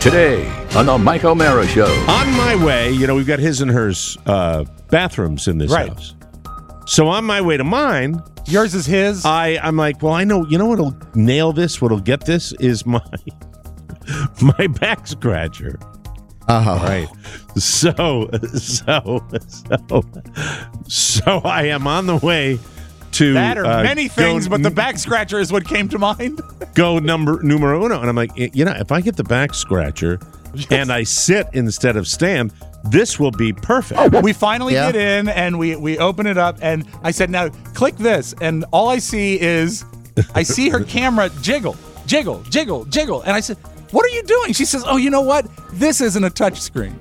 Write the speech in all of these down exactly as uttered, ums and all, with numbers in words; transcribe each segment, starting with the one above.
Today on the Mike O'Mara Show. On my way, you know, we've got his and hers uh, bathrooms in this right. house. So on my way to mine, yours is his. I I'm like, well, I know. You know what'll nail this? What'll get this is my my back scratcher. Oh. Right. So so so so I am on the way to that or uh, many things, go, but the back scratcher is what came to mind. Go number numero uno, and I'm like, you know, if I get the back scratcher and I sit instead of stand, this will be perfect. We finally Yeah. get in and we we open it up, and I said, now click this, and all I see is I see her camera jiggle, jiggle, jiggle, jiggle, and I said, what are you doing? She says, oh, you know what? This isn't a touch screen.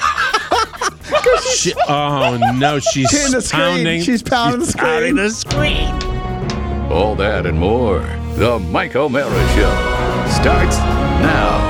She, oh no, she's Hitting the screen. pounding. She's pounding the she's screen. pounding the screen. All that and more. The Mike O'Mara Show starts now.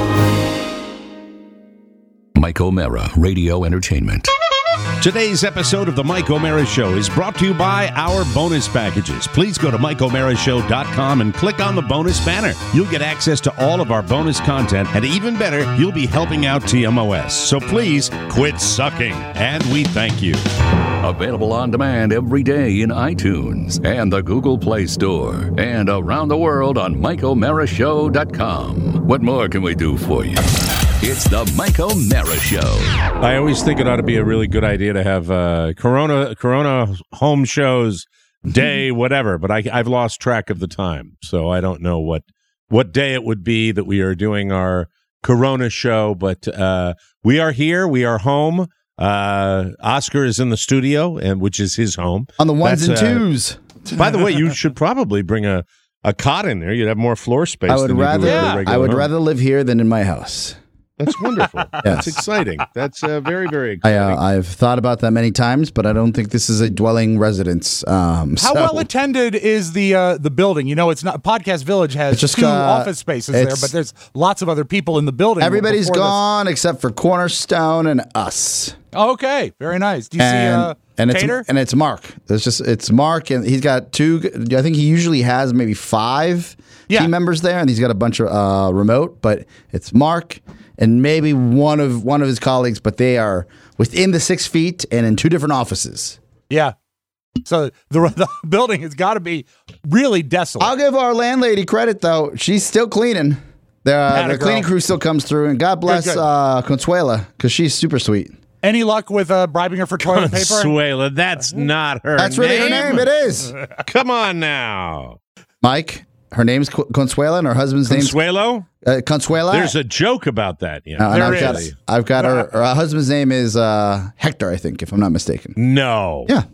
Mike O'Mara Radio Entertainment. Today's episode of the Mike O'Mara Show is brought to you by our bonus packages. Please go to mike o'mara show dot com and click on the bonus banner. You'll get access to all of our bonus content, and even better, you'll be helping out T M O S. So please quit sucking, and we thank you. Available on demand every day in iTunes and the Google Play Store, and around the world on mike o'mara show dot com. What more can we do for you? It's the Mike O'Mara Show. I always think it ought to be a really good idea to have uh, Corona Corona home shows day, whatever. But I, I've lost track of the time, so I don't know what what day it would be that we are doing our Corona show. But uh, we are here. We are home. Uh, Oscar is in the studio, and which is his home On the ones That's, and uh, twos. By the way, you should probably bring a, a cot in there. You'd have more floor space. I would than you do rather at a Yeah. regular I would home. rather live here than in my house. That's wonderful. That's Yes. exciting. That's uh, very, very I, exciting. uh, I've thought about that many times, but I don't think this is a dwelling residence. Um, How so well attended is the uh, the building? You know, it's not Podcast Village has It's just, two uh, office spaces there, it's- but there's lots of other people in the building. everybody's before this- gone except for Cornerstone and us. Oh, okay, very nice. Do you and, see uh, and it's Tater? and it's Mark. It's just it's Mark, and he's got two. I think he usually has maybe five Yeah. team members there, and he's got a bunch of uh, remote. But it's Mark and maybe one of one of his colleagues, but they are within the six feet and in two different offices. Yeah. So the, the building has got to be really desolate. I'll give our landlady credit though; she's still cleaning. The, uh, Atta the cleaning girl. crew still comes through, and God bless good. uh, Consuela because she's super sweet. Any luck with uh, bribing her for toilet paper? Consuela, that's not her That's name. really her name. It is Come on now. Mike. Her name's Cu- Consuela, and her husband's name's Consuelo? uh, Consuela. There's a joke about that. Yeah. Uh, and There I've got, is. I've got her, her husband's name is uh, Hector, I think, if I'm not mistaken. No. Yeah.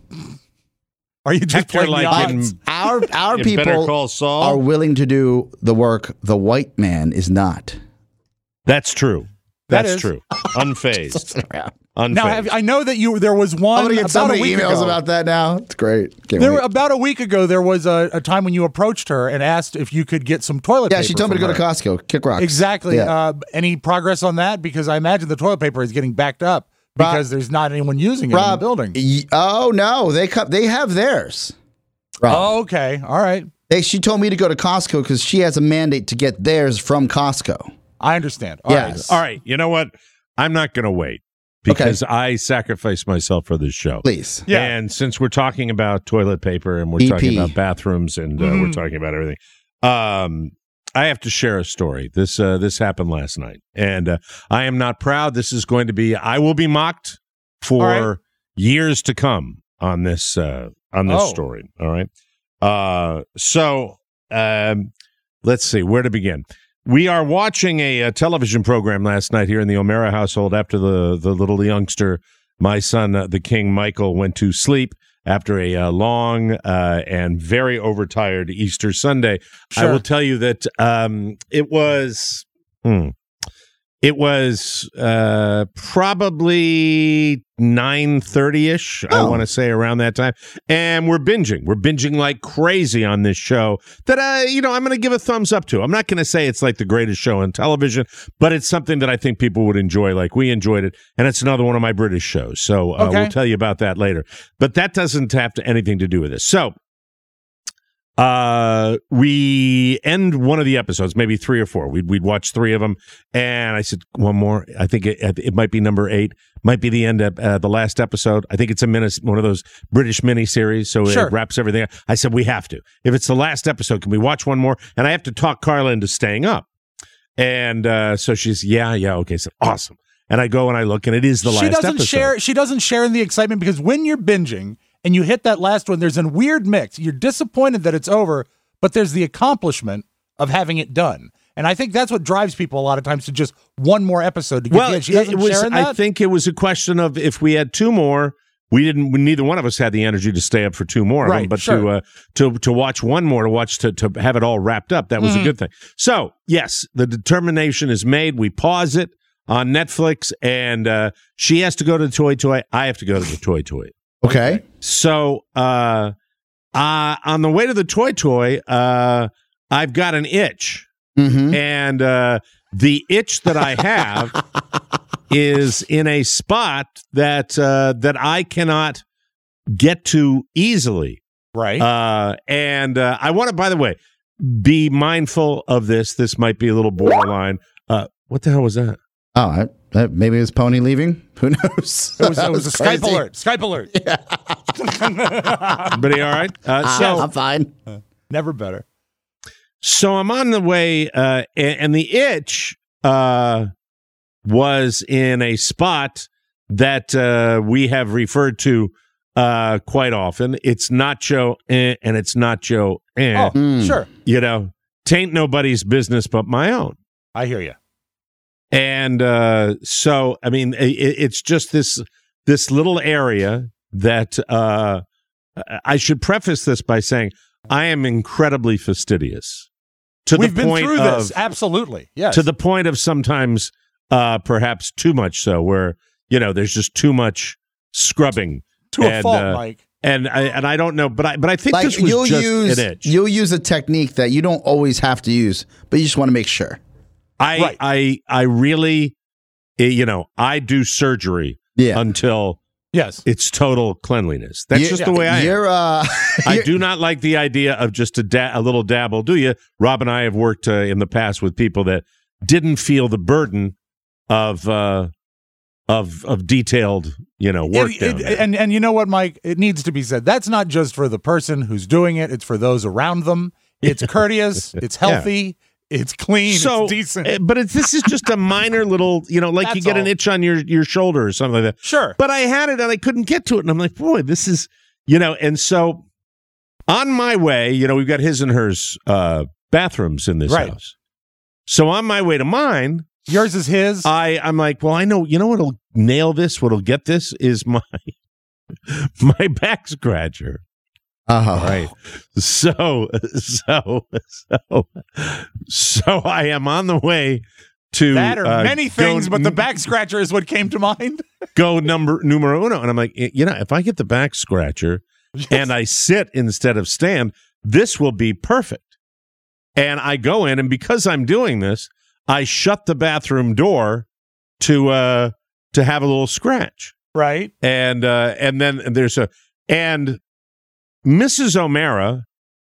Are you just Hector, playing like the in- odds? Our our You better people call Saul. are willing to do the work the white man is not. That's true. That That's is. true. Unfazed. Yeah. Unfazed. Now, have, I know that you. There was one I'm going to get about so a many week emails ago. about that now. It's great. Can't There wait. were, about a week ago, there was a, a time when you approached her and asked if you could get some toilet yeah, paper. she told me to from go to her. Costco, kick rocks. Exactly. Yeah. Uh, any progress on that? Because I imagine the toilet paper is getting backed up Rob- because there's not anyone using it in the Rob, building. y- oh, no. They come, They have theirs. Rob. Oh, okay. All right. They, she told me to go to Costco because she has a mandate to get theirs from Costco. I understand. All right. Yes. All right. You know what? I'm not going to wait because I sacrificed myself for this show. Please. Yeah. And since we're talking about toilet paper and we're E P. talking about bathrooms and uh, Mm-hmm. we're talking about everything, um, I have to share a story. This uh, this happened last night, and uh, I am not proud. This is going to be. I will be mocked for All right. years to come on this uh, on this Oh. story. All right. Uh, so um, let's see where to begin. We are watching a, a television program last night here in the O'Mara household after the, the little youngster, my son, uh, the King Michael, went to sleep after a uh, long uh, and very overtired Easter Sunday. I Sure. will tell you that um, it was... Hmm, It was uh, probably nine thirty-ish, I Oh. want to say, around that time. And we're binging. We're binging like crazy on this show that, I, you know, I'm going to give a thumbs up to. I'm not going to say it's like the greatest show on television, but it's something that I think people would enjoy like we enjoyed it. And it's another one of my British shows. So uh, Okay. we'll tell you about that later. But that doesn't have to, anything to do with this. So uh, we end one of the episodes, maybe three or four. We'd, we'd watch three of them. And I said, one more. I think it, it might be number eight. Might be the end of uh, the last episode. I think it's a mini, one of those British miniseries, so Sure. it wraps everything up. I said, we have to. If it's the last episode, can we watch one more? And I have to talk Carla into staying up. And uh, so she's, yeah, yeah, okay. So awesome. And I go and I look, and it is the she last doesn't episode. share. She doesn't share in the excitement because when you're binging and you hit that last one, there's a weird mix. You're disappointed that it's over, but there's the accomplishment of having it done. And I think that's what drives people a lot of times to just one more episode to get Well, in. She doesn't it was, share in that. I think it was a question of if we had two more, we didn't. Neither one of us had the energy to stay up for two more of Right, them, but sure. to uh, to to watch one more, to watch to to have it all wrapped up, that was Mm-hmm. a good thing. So yes, the determination is made. We pause it on Netflix, and uh, she has to go to the Toy Toy. I have to go to the Toy Toy. Okay. So uh, uh, on the way to the Toy Toy, uh, I've got an itch. Mm-hmm. And uh, the itch that I have is in a spot that uh, that I cannot get to easily. right. Uh, and uh, I want to, by the way, be mindful of this. This might be a little borderline. Uh, what the hell was that? Oh, I, uh, maybe it was Pony leaving. Who knows? it was, it was a Skype crazy. alert. Skype alert. Everybody all right? Uh, Ah, so, I'm fine. Never better. so I'm on the way, uh, and, and the itch uh, was in a spot that uh, we have referred to uh, quite often. It's Nacho eh, and it's Nacho eh. Oh, Mm. sure. You know, tain't nobody's business but my own. I hear you. And uh, so, I mean, it, it's just this this little area that uh, I should preface this by saying I am incredibly fastidious. To We've the been point through of, this. Absolutely. Yes. to the point of sometimes uh, perhaps too much so, where you know there's just too much scrubbing to a and, fault, uh, Mike. and I and I don't know, but I but I think Like this was you'll just use an itch. you'll use a technique that you don't always have to use, but you just want to make sure. I Right. I I really, eh, you know, I do surgery Yeah. until Yes. it's total cleanliness. That's You- just the way I am. You're uh, I you're- do not like the idea of just a, da- a little dabble. Do you? Rob and I have worked uh, in the past with people that didn't feel the burden of uh, of of detailed, you know, work It- down it- there. and and you know what, Mike? It needs to be said. That's not just for the person who's doing it. It's for those around them. It's courteous. It's healthy. It's clean. so, it's decent. eh, but it's, this is just a minor little, you know, like you That's get an all. itch on your your shoulder or something like that. Sure. But I had it and I couldn't get to it, and I'm like, boy, this is, you know, and so on my way, you know, we've got his and hers uh, bathrooms in this Right. house. So on my way to mine, Yours is his. I I'm like, well, I know, you know what'll nail this, what'll get this is my my back scratcher. uh, Right. So so so so I am on the way to that or uh, many go things, but the n- back scratcher is what came to mind. go number numero uno. And I'm like, you know, if I get the back scratcher and I sit instead of stand, this will be perfect. And I go in, and because I'm doing this, I shut the bathroom door to uh to have a little scratch. Right. And uh and then there's a and Missus O'Mara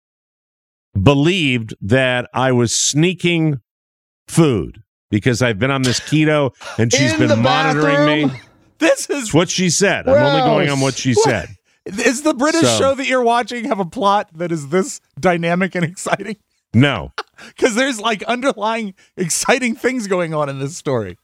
believed that I was sneaking food because I've been on this keto and she's In been the monitoring me. bathroom? This is It's what she said. I'm only going on what she said. is the British So- show that you're watching have a plot that is this dynamic and exciting? No. Because there's like underlying exciting things going on in this story.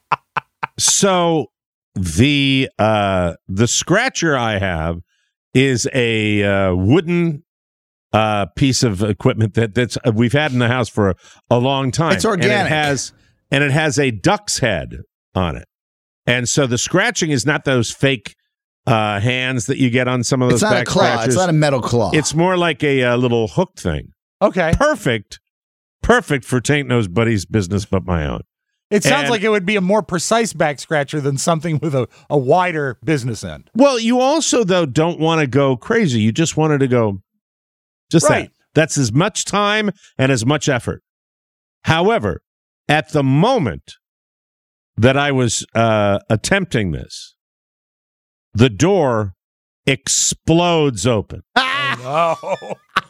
So the uh the scratcher I have is a uh, wooden uh piece of equipment that that's uh, we've had in the house for a, a long time. It's And organic. it has and it has a duck's head on it. And so the scratching is not those fake uh hands that you get on some of those it's not a back claw. scratchers. It's not a metal claw. It's more like a, uh little hook thing. Okay. Perfect. Perfect for Taint Nose Buddy's business but my own. It sounds And- like it would be a more precise back scratcher than something with a, a wider business end. Well, you also, though, don't want to go crazy. You just wanted to go just Right. that. That's as much time and as much effort. However, at the moment that I was uh, attempting this, the door explodes open. Oh,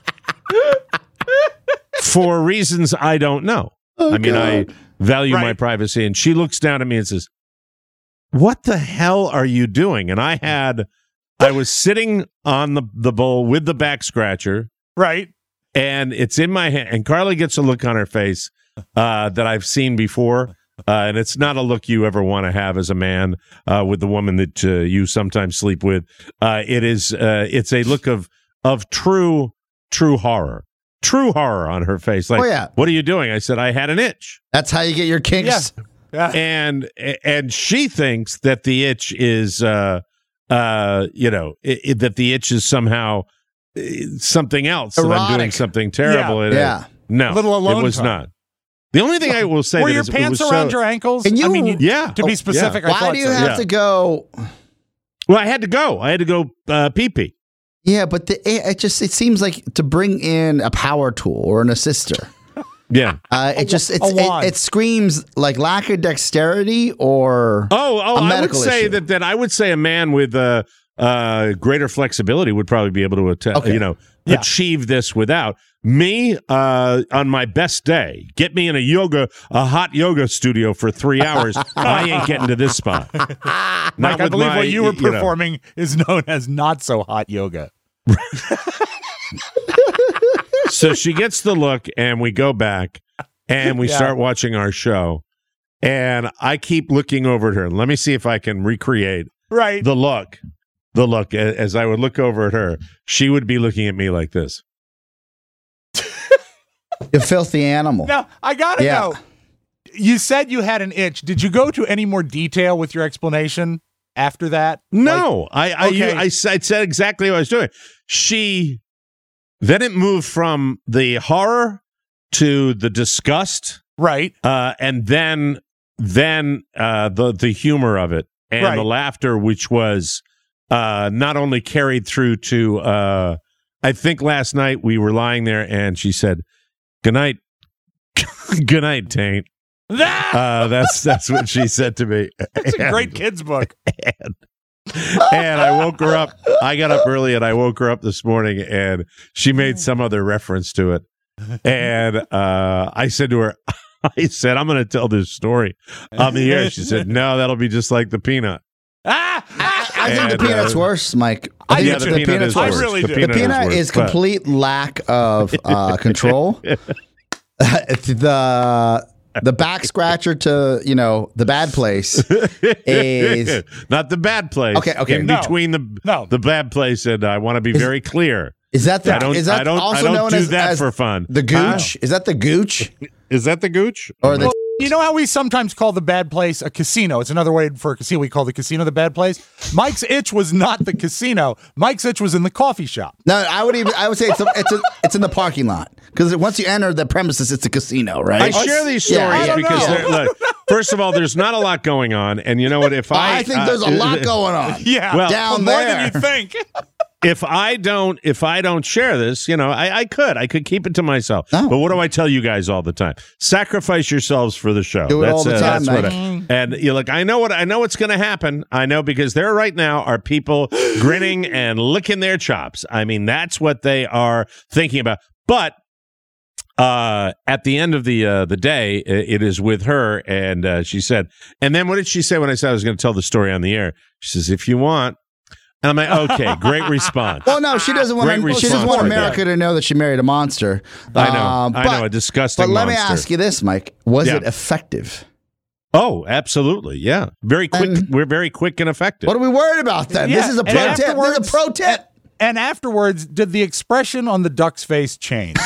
for reasons I don't know. Oh, I mean, God. I value my Right. privacy. And she looks down at me and says, "What the hell are you doing?" And I had, I was sitting on the, the bowl with the back scratcher, Right. and it's in my hand. And Carly gets a look on her face uh, that I've seen before. Uh, and it's not a look you ever want to have as a man uh, with the woman that uh, you sometimes sleep with. Uh, it is, uh, it's a look of of true, true horror, true horror on her face. Like, Oh, yeah. what are you doing? I said, I had an itch, That's how you get your kinks. Yeah. and and she thinks that the itch is, uh, uh, you know, it, it- that the itch is somehow uh, something else. That I'm doing Erotic. something terrible. Yeah. It- Yeah. no, A little alone it was time. not. The only thing I will say Were that your is, it pants was around so- your ankles? And you- I mean, you, Yeah. to be specific, I Why thought do you so. have Yeah. to go? Well, I had to go. I had to go uh, pee pee. Yeah, but the, it it just it seems like to bring in a power tool or an assister. Yeah. Uh, it just it's, a it, wand. it screams like lack of dexterity or Oh, oh, a I would medical say issue. that, that I would say a man with uh, uh, greater flexibility would probably be able to, atta- Okay. you know, Yeah. achieve this without me. Uh, on my best day, get me in a yoga, a hot yoga studio for three hours. I ain't getting to this spot. Mike, Not I with believe my, what you were know. performing is known as not so hot yoga. So she gets the look, and we go back, and we Yeah. start watching our show. And I keep looking over at her. Let me see if I can recreate Right. the look. The look, a- as I would look over at her, she would be looking at me like this. you filthy animal. Now, I got to Yeah. know. You said you had an itch. Did you go to any more detail with your explanation after that? No, I I, okay. you, I, s- I said exactly what I was doing. She then it moved from the horror to the disgust, Right. uh, and then then uh, the the humor of it and Right. the laughter, which was uh, not only carried through to. Uh, I think last night we were lying there, and she said, "Good night, good night, Taint." Uh, that's that's what she said to me. It's a And- great kid's book. and I woke her up. I got up early and I woke her up this morning, and she made some other reference to it. And uh, I said to her, I said, "I'm going to tell this story on the air." She said, "No, that'll be just like the peanut." Ah, ah, I think And, the peanut's uh, worse, Mike. I think do Yeah, too. the The peanut peanut's is I worse. really The do. The peanut, peanut is, is worse, but- complete lack of uh, control. the the back scratcher to you know the bad place is not the bad place. Okay, okay. In No. between the No. the bad place, and I want to be very clear. is that the I don't. is that I don't. also I don't known do as, that as for fun. the gooch? Is that the gooch Huh? Is that the gooch or the? Well, you know how we sometimes call the bad place a casino? It's another way for a casino. We call the casino the bad place. Mike's itch was not the casino. Mike's itch was in the coffee shop. No, I would even I would say it's a, it's a, it's in the parking lot because once you enter the premises, it's a casino, right? I share these Yeah, stories I don't because, know. they're- look, first of all, there's not a lot going on, and you know what? If I, I think uh, there's a lot going on. Yeah, Well, down more there. than you think. if I don't, if I don't share this, you know, I, I could, I could keep it to myself. No. But what do I tell you guys all the time? Sacrifice yourselves for the show. Do it all the uh, time, that's what Mike. I, and you look, I know what I know what's going to happen. I know because there right now are people grinning and licking their chops. I mean, that's what they are thinking about. But uh, at the end of the uh, the day, i- it is with her, and uh, she said, and then what did she say when I said I was going to tell the story on the air? She says, "If you want." And I'm like, okay, great response. Well, no, she doesn't want. Great To, she doesn't response want right America there. to know that she married a monster. I know, Um, I but- know, a disgusting But let me monster. ask you this, Mike: Was Yeah. it effective? Oh, absolutely, yeah, very quick. And- we're very quick and effective. What are we worried about then? Yeah, This is a and pro tip. This afterwards- is a pro tip. And afterwards, did the expression on the duck's face change?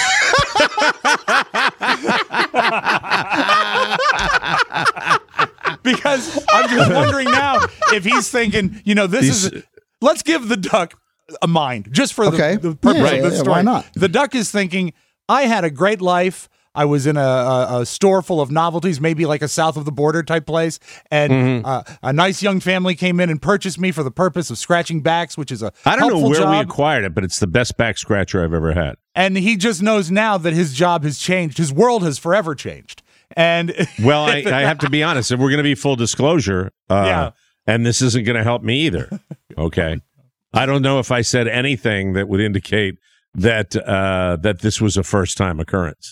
Because I'm just wondering now if he's thinking, you know, this He's- is. Let's give the duck a mind just for Okay. the, the purpose Yeah, of the yeah, story. why not? The duck is thinking, I had a great life. I was in a, a, a store full of novelties, maybe like a south of the border type place, and Mm-hmm. uh, a nice young family came in and purchased me for the purpose of scratching backs, which is a I don't know helpful where we job. acquired it, but it's the best back scratcher I've ever had. And he just knows now that his job has changed. His world has forever changed. And Well, I, I have to be honest. If we're going to be full disclosure, uh, Yeah. and this isn't going to help me either. Okay, I don't know if I said anything that would indicate that uh, that this was a first time occurrence.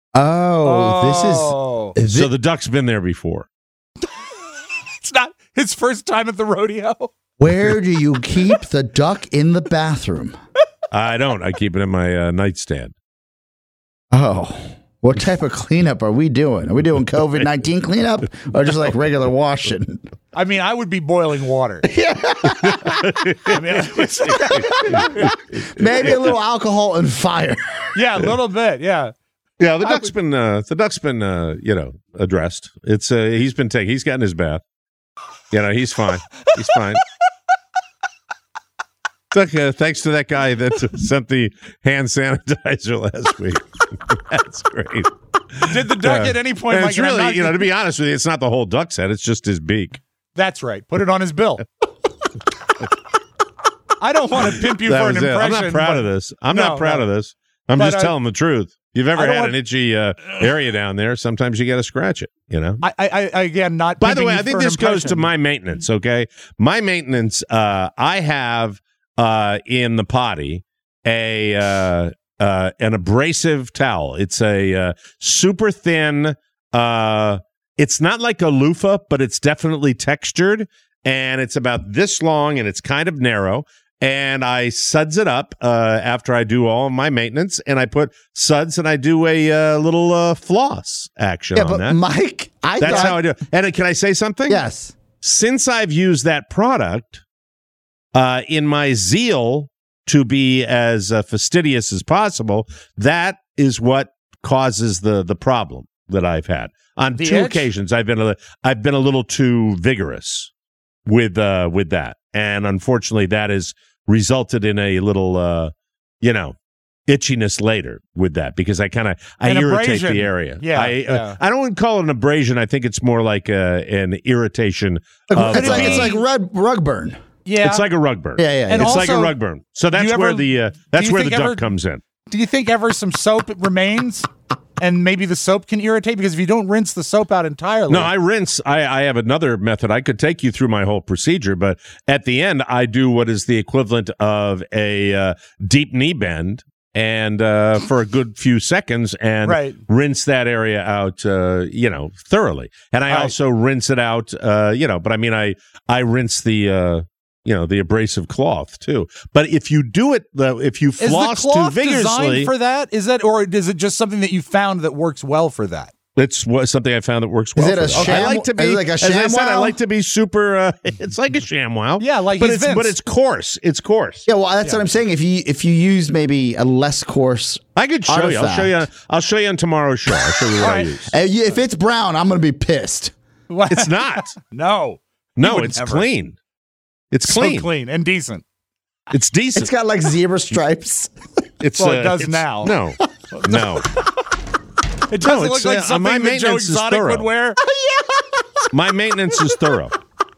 Oh, this is. is So it- the duck's been there before. It's not his first time at the rodeo. where do you keep the duck in the bathroom? I don't. I keep it in my uh, nightstand. Oh, what type of cleanup are we doing? Are we doing COVID nineteen cleanup or just like regular washing? I mean, I would be boiling water. I mean, Maybe a little alcohol and fire. yeah, a little bit. Yeah. Yeah, the I duck's been uh, the duck's been uh, you know addressed. It's uh, he's been taken. He's gotten his bath. You know, he's fine. He's fine. Duck, uh, thanks to that guy that sent the hand sanitizer last week. That's great. Did the duck Uh, at any point? And Mike, it's and I'm really, not- you know, to be honest with you, it's not the whole duck's head. It's just his beak. That's right. Put it on his bill. I don't want to pimp you That for an was it. impression. I'm not proud but- of this. I'm No, not proud no. of this. I'm But just I- telling the truth. If you've ever I don't had want- an itchy uh, area down there, sometimes you got to scratch it, you know? I, I, I again, not. By the pimping way, you I think for an this goes to impression. my maintenance, okay? My maintenance, uh, I have uh, in the potty a uh, uh, an abrasive towel. It's a uh, super thin, uh, it's not like a loofah, but it's definitely textured, and it's about this long, and it's kind of narrow. And I suds it up uh, after I do all of my maintenance, and I put suds and I do a uh, little uh, floss action Yeah, on but that. Mike, I That's thought, how I do it. And uh, can I say something? Yes. Since I've used that product, uh, in my zeal to be as uh, fastidious as possible, that is what causes the the problem that I've had. On The two itch? occasions, I've been a, I've been a little too vigorous with uh, with that, and unfortunately, that has resulted in a little, uh, you know, itchiness later with that because I kind of I An irritate abrasion. the area. Yeah, I yeah. Uh, I don't call it an abrasion. I think it's more like uh, an irritation. Of, it's like uh, it's like red rug burn. Yeah. it's like a rug burn. Yeah, yeah. And yeah. It's like a also, rug burn. So that's you ever- where the uh, that's you where the think duck ever- comes in. Do you think ever some soap remains, and maybe the soap can irritate? Because if you don't rinse the soap out entirely, No, I rinse. I, I have another method. I could take you through my whole procedure, but at the end, I do what is the equivalent of a uh, deep knee bend, and uh, for a good few seconds, and Right. rinse that area out, uh, you know, thoroughly. And I All right. also rinse it out, uh, you know. But I mean, I I rinse the. Uh, you know, the abrasive cloth too. But if you do it, though, if you is the floss too cloth vigorously, designed for that? Is that, or is it just something that you found that works well for that? it's what, something I found that works well. Is it for a that. sham- I like to be is it like a as I said, I ShamWow? like to be super. Uh, it's like a ShamWow. Yeah, like but he's it's Vince. but it's coarse. It's coarse. Yeah, well, that's what I'm saying. If you if you use maybe a less coarse, I could show you. I'll show you. Artifact. I'll show you on tomorrow's show. I'll show you what All I right. use. uh, you- if it's brown, I'm gonna be pissed. What? It's not. no, No, would it's never. clean. It's so clean. clean and decent. It's decent. It's got like zebra stripes. It's, Well, it uh, does it's- now. No, no. It doesn't it's, look like uh, something my that Joe maintenance is Exotic thorough. would wear. My maintenance is thorough.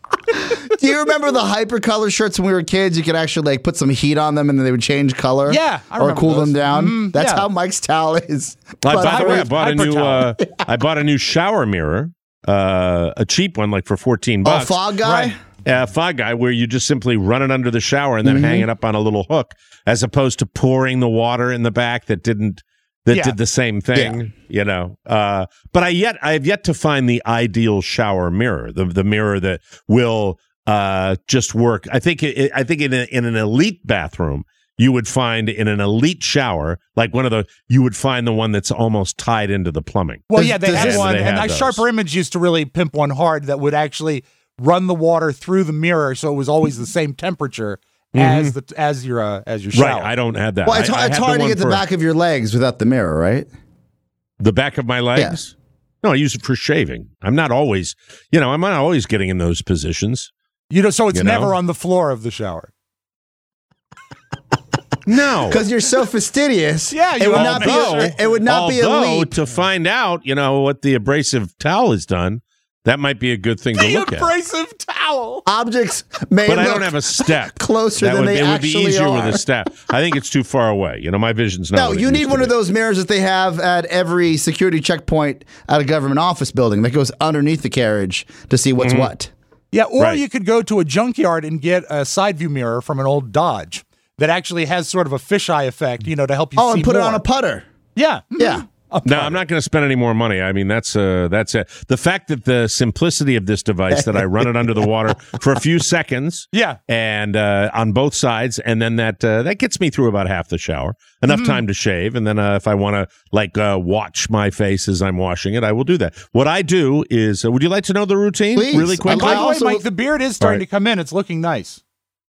Do you remember the hypercolor shirts when we were kids? You could actually like put some heat on them and then they would change color. Yeah, I or remember cool those. them down. Mm, That's yeah. how Mike's towel is. I, But by the way, I hyper- bought a hyper new. towel. Uh, I bought a new shower mirror, uh, a cheap one, like for fourteen Oh, bucks. fog guy. Right. uh, fog guy where you just simply run it under the shower and then Mm-hmm. hang it up on a little hook, as opposed to pouring the water in the back that didn't that Yeah. did the same thing. You know, uh, but I yet I have yet to find the ideal shower mirror, the the mirror that will uh, just work. I think it, I think in a, in an elite bathroom. You would find in an elite shower, like one of the, you would find the one that's almost tied into the plumbing. Well, Does- yeah, they does had this- one, They and have I those. Sharper Image used to really pimp one hard that would actually run the water through the mirror, so it was always the same temperature as the as your uh, as your shower. Right, I don't have that. Well, it's, I, I it's have hard to one get the for back of your legs without the mirror, right? the back of my legs. No, I use it for shaving. I'm not always, you know, I'm not always getting in those positions. You know, so it's You know? never on the floor of the shower. No, Because you're so fastidious. Yeah, it you would all not be. although, A, it would not be a although, leap. to find out, you know, what the abrasive towel has done. That might be a good thing to The look at. abrasive towel. Objects may But I look don't have a step closer that than would, they it would be actually easier are. with a step. I think it's too far away. You know, my vision's not. No, what it you used need to one be. of those mirrors that they have at every security checkpoint at a government office building that goes underneath the carriage to see what's what. Yeah, or Right. you could go to a junkyard and get a side view mirror from an old Dodge that actually has sort of a fisheye effect, you know, to help you Oh, see and put more. it on a putter. Yeah. Yeah. No, I'm not going to spend any more money. I mean, that's uh, that's it. The fact that the simplicity of this device, that I run it under the water for a few seconds, Yeah. and uh, on both sides, and then that uh, that gets me through about half the shower, enough Mm-hmm. time to shave, and then uh, if I want to like uh, watch my face as I'm washing it, I will do that. What I do is, uh, would you like to know the routine Please. really quickly? By the way, also- Mike, the beard is starting All right. to come in. It's looking nice.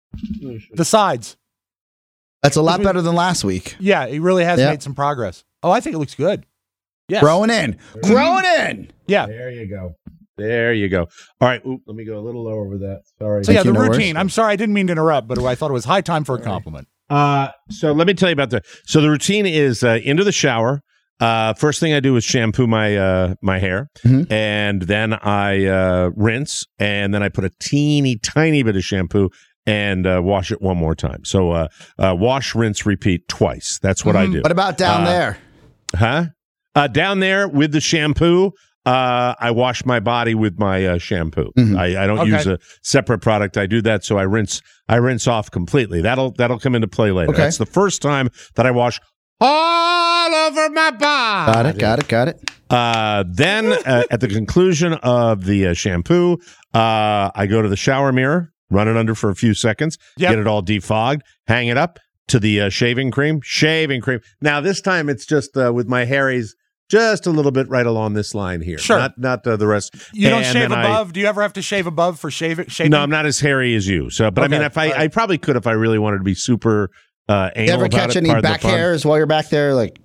The sides. That's a lot better than last week. Yeah, he really has Yeah. made some progress. Oh, I think it looks good. Yes. Growing in. Growing in. Yeah. There you go. There you go. All right, Oop, let me go a little lower with that. Sorry. So yeah, Thank you, the no worries. routine. I'm sorry, I didn't mean to interrupt, but I thought it was high time for a compliment. Uh, so let me tell you about the. So the routine is uh, into the shower. Uh, first thing I do is shampoo my uh, my hair, Mhm. and then I uh, rinse, and then I put a teeny tiny bit of shampoo and uh, wash it one more time. So uh, uh, wash, rinse, repeat twice. That's what I do. What about down Uh, there? Huh? Uh, down there with the shampoo, uh, I wash my body with my uh, shampoo. Mhm. I, I don't Okay. use a separate product. I do that, so I rinse. I rinse off completely. That'll that'll come into play later. Okay. That's the first time that I wash all over my body. Got it, got it, got it. Uh, then uh, at the conclusion of the uh, shampoo, uh, I go to the shower mirror, run it under for a few seconds, Yep. get it all defogged, hang it up to the uh, shaving cream, shaving cream. Now this time it's just uh, with my Harry's, just a little bit right along this line here. Sure. Not not uh, the rest. You don't And shave then I- above? Do you ever have to shave above for shave shaving? no, I'm not as hairy as you. So, but I Okay. mean, if I, All right. I probably could if I really wanted to be super uh, anal You ever about catch it, any part of the back fun. hairs while you're back there? Like,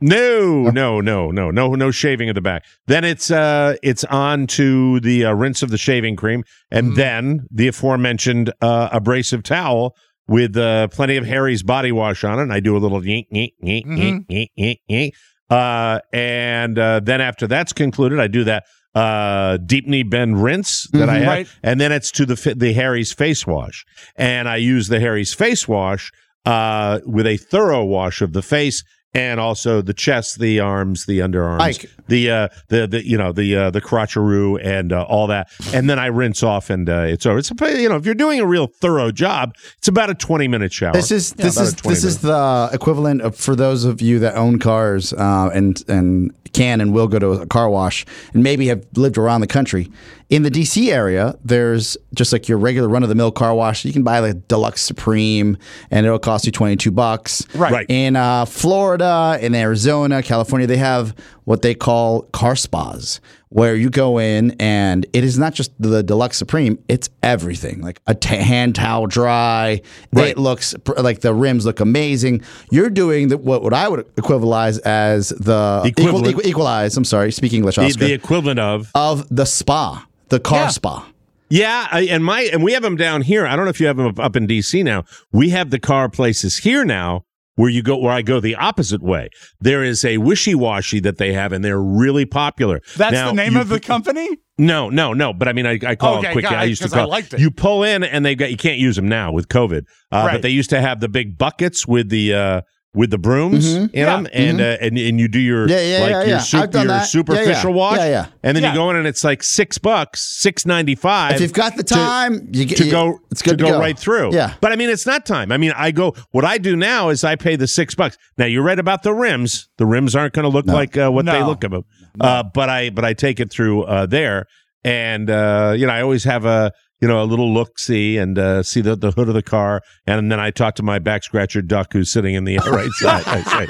No, no, no, no, no, no shaving of the back. Then it's uh, it's on to the uh, rinse of the shaving cream, and Mm. then the aforementioned uh, abrasive towel with uh, plenty of Harry's body wash on it. And I do a little yeet, yeet, yeet, yeet, yeet, yeet, yeet. Uh, and uh, then after that's concluded, I do that uh, deep knee bend rinse that I Mhm. have, Right. and then it's to the fi- the Harry's face wash, and I use the Harry's face wash uh, with a thorough wash of the face. And also the chest, the arms, the underarms, Mike. the uh, the the you know the uh, the crotcheroo, and uh, all that, and then I rinse off, and uh, it's over. It's a, you know if you're doing a real thorough job, it's about a twenty minute shower. this is this about is a twenty this is minute. the equivalent of for those of you that own cars uh, and and can and will go to a car wash and maybe have lived around the country. In the D C area, there's just like your regular run of the mill car wash. You can buy like Deluxe Supreme, and it'll cost you twenty two bucks. Right. Right. In uh, Florida, in Arizona, California, they have what they call car spas, where you go in and it is not just the Deluxe Supreme, it's everything. Like a t- hand towel dry. Right. It looks pr- like the rims look amazing. You're doing the, what, what I would equivalize as the Equivalent. Equal, equal, equalize. I'm sorry, speak English, the, Oscar. the equivalent of of the spa, the car Yeah. spa. yeah, I, and my and we have them down here. I don't know if you have them up, up in D C now. We have the car places here now. Where you go, where I go the opposite way. There is a wishy-washy that they have, and they're really popular. That's Now, the name you- of the company? No, no, no. But I mean, I, I call Okay, it quick. got I it, used to 'cause I call liked it. You pull in, and they got you can't use them now with COVID. Uh, Right. But they used to have the big buckets with the uh, with the brooms in Yeah. them, and uh, and and you do your Yeah, yeah, like yeah, your, yeah. sup- I've done your that. superficial Yeah, yeah. wash. Yeah, yeah. And then Yeah. you go in, and it's like six bucks, six ninety five. If you've got the time, you get to you- go It's good to to, go, right through. Yeah. But I mean, it's not time. I mean, I go. What I do now is I pay the six bucks. Now you're right about the rims. The rims aren't going to look like uh, what they No. look about. Uh, but I but I take it through uh, there, and uh, you know I always have a you know a little look see and uh, see the, the hood of the car, and then I talk to my back scratcher duck who's sitting in the right side. I say,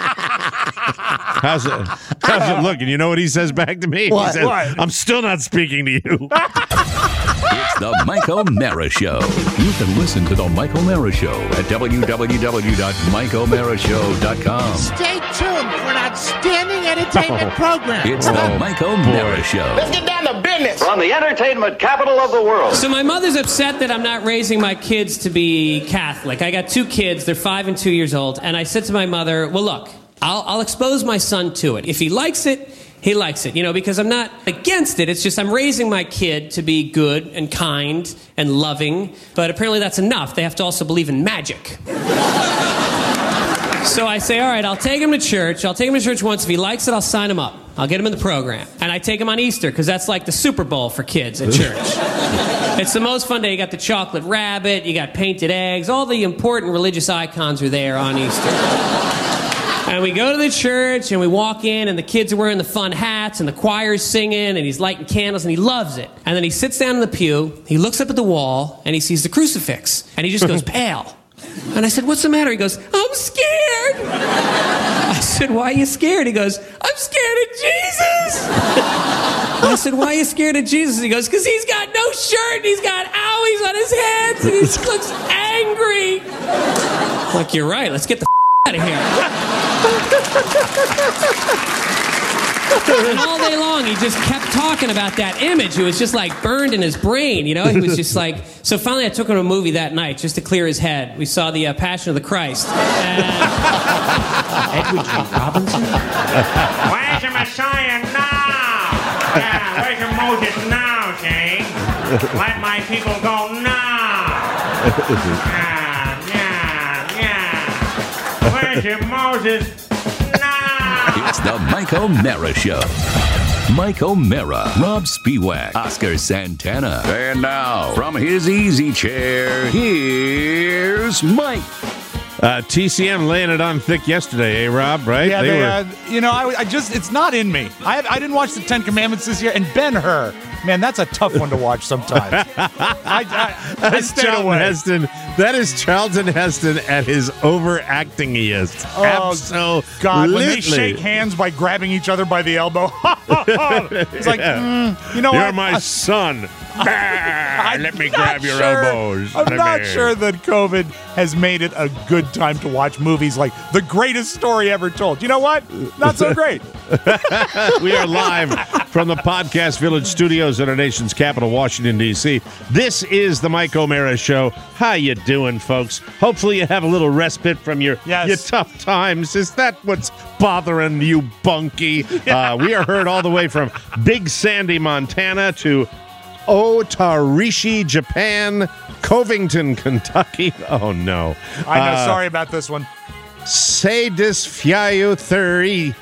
how's it how's it looking? You know what he says back to me? What? He says, What? I'm still not speaking to you. It's the Mike O'Mara Show. You can listen to the Mike O'Mara Show at w w w dot mike o'mara show dot com. Stay tuned for an outstanding entertainment program. It's the Mike O'Mara Show. Get down to business. From the entertainment capital of the world. So my mother's upset that I'm not raising my kids to be Catholic. I got two kids, they're five and two years old, and I said to my mother, well, look, I'll, I'll expose my son to it. If he likes it, he likes it, you know, because I'm not against it. It's just I'm raising my kid to be good and kind and loving, but apparently that's enough. They have to also believe in magic. So I say, all right, I'll take him to church. I'll take him to church once. If he likes it, I'll sign him up. I'll get him in the program. And I take him on Easter, because that's like the Super Bowl for kids at church. It's the most fun day. You got the chocolate rabbit, you got painted eggs, all the important religious icons are there on Easter. And we go to the church, and we walk in, and the kids are wearing the fun hats, and the choir's singing, and he's lighting candles, and he loves it. And then he sits down in the pew, he looks up at the wall, and he sees the crucifix, and he just goes pale. And I said, what's the matter? He goes, I'm scared. I said, why are you scared? He goes, I'm scared of Jesus. I said, why are you scared of Jesus? He goes, because he's got no shirt, and he's got owies on his hands, and he looks angry. I'm like, you're right, let's get the out of here. And all day long, he just kept talking about that image. It was just like burned in his brain, you know? He was just like... So finally, I took him to a movie that night just to clear his head. We saw the uh, Passion of the Christ. And... Edward G. Robinson? Where's the Messiah now? Yeah, where's the Moses now, Jane? Let my people go now. Yeah, yeah, yeah. Where's your Moses? It's the Mike O'Mara Show. Mike O'Mara, Rob Spiewak, Oscar Santana. And now, from his easy chair, here's Mike. Uh, T C M laying it on thick yesterday, eh, Rob? Right? Yeah, they, they, were. uh, you know, I, I just, it's not in me. I, I didn't watch the Ten Commandments this year, and Ben-Hur, man, that's a tough one to watch sometimes. I, I, I That's stayed Charlton away. Heston. That is Charlton Heston at his overactingiest. Oh, Absolutely. God, when they shake hands by grabbing each other by the elbow, it's like, Yeah. mm, you know You're what? my I- son. I'm Let me not grab your sure- elbows. I'm Let not me- sure that COVID has made it a good time to watch movies like the greatest story ever told. You know what? Not so great. We are live from the Podcast Village studios at our nation's capital, Washington, D C. This is the Mike O'Mara Show. How you doing, folks? Hopefully you have a little respite from your, Yes. your tough times. Is that what's bothering you, Bunky? Uh, we are heard all the way from Big Sandy, Montana to Otarishi, Japan, Covington, Kentucky. Oh, no. I know. Uh, Sorry about this one. Sedisfjöður,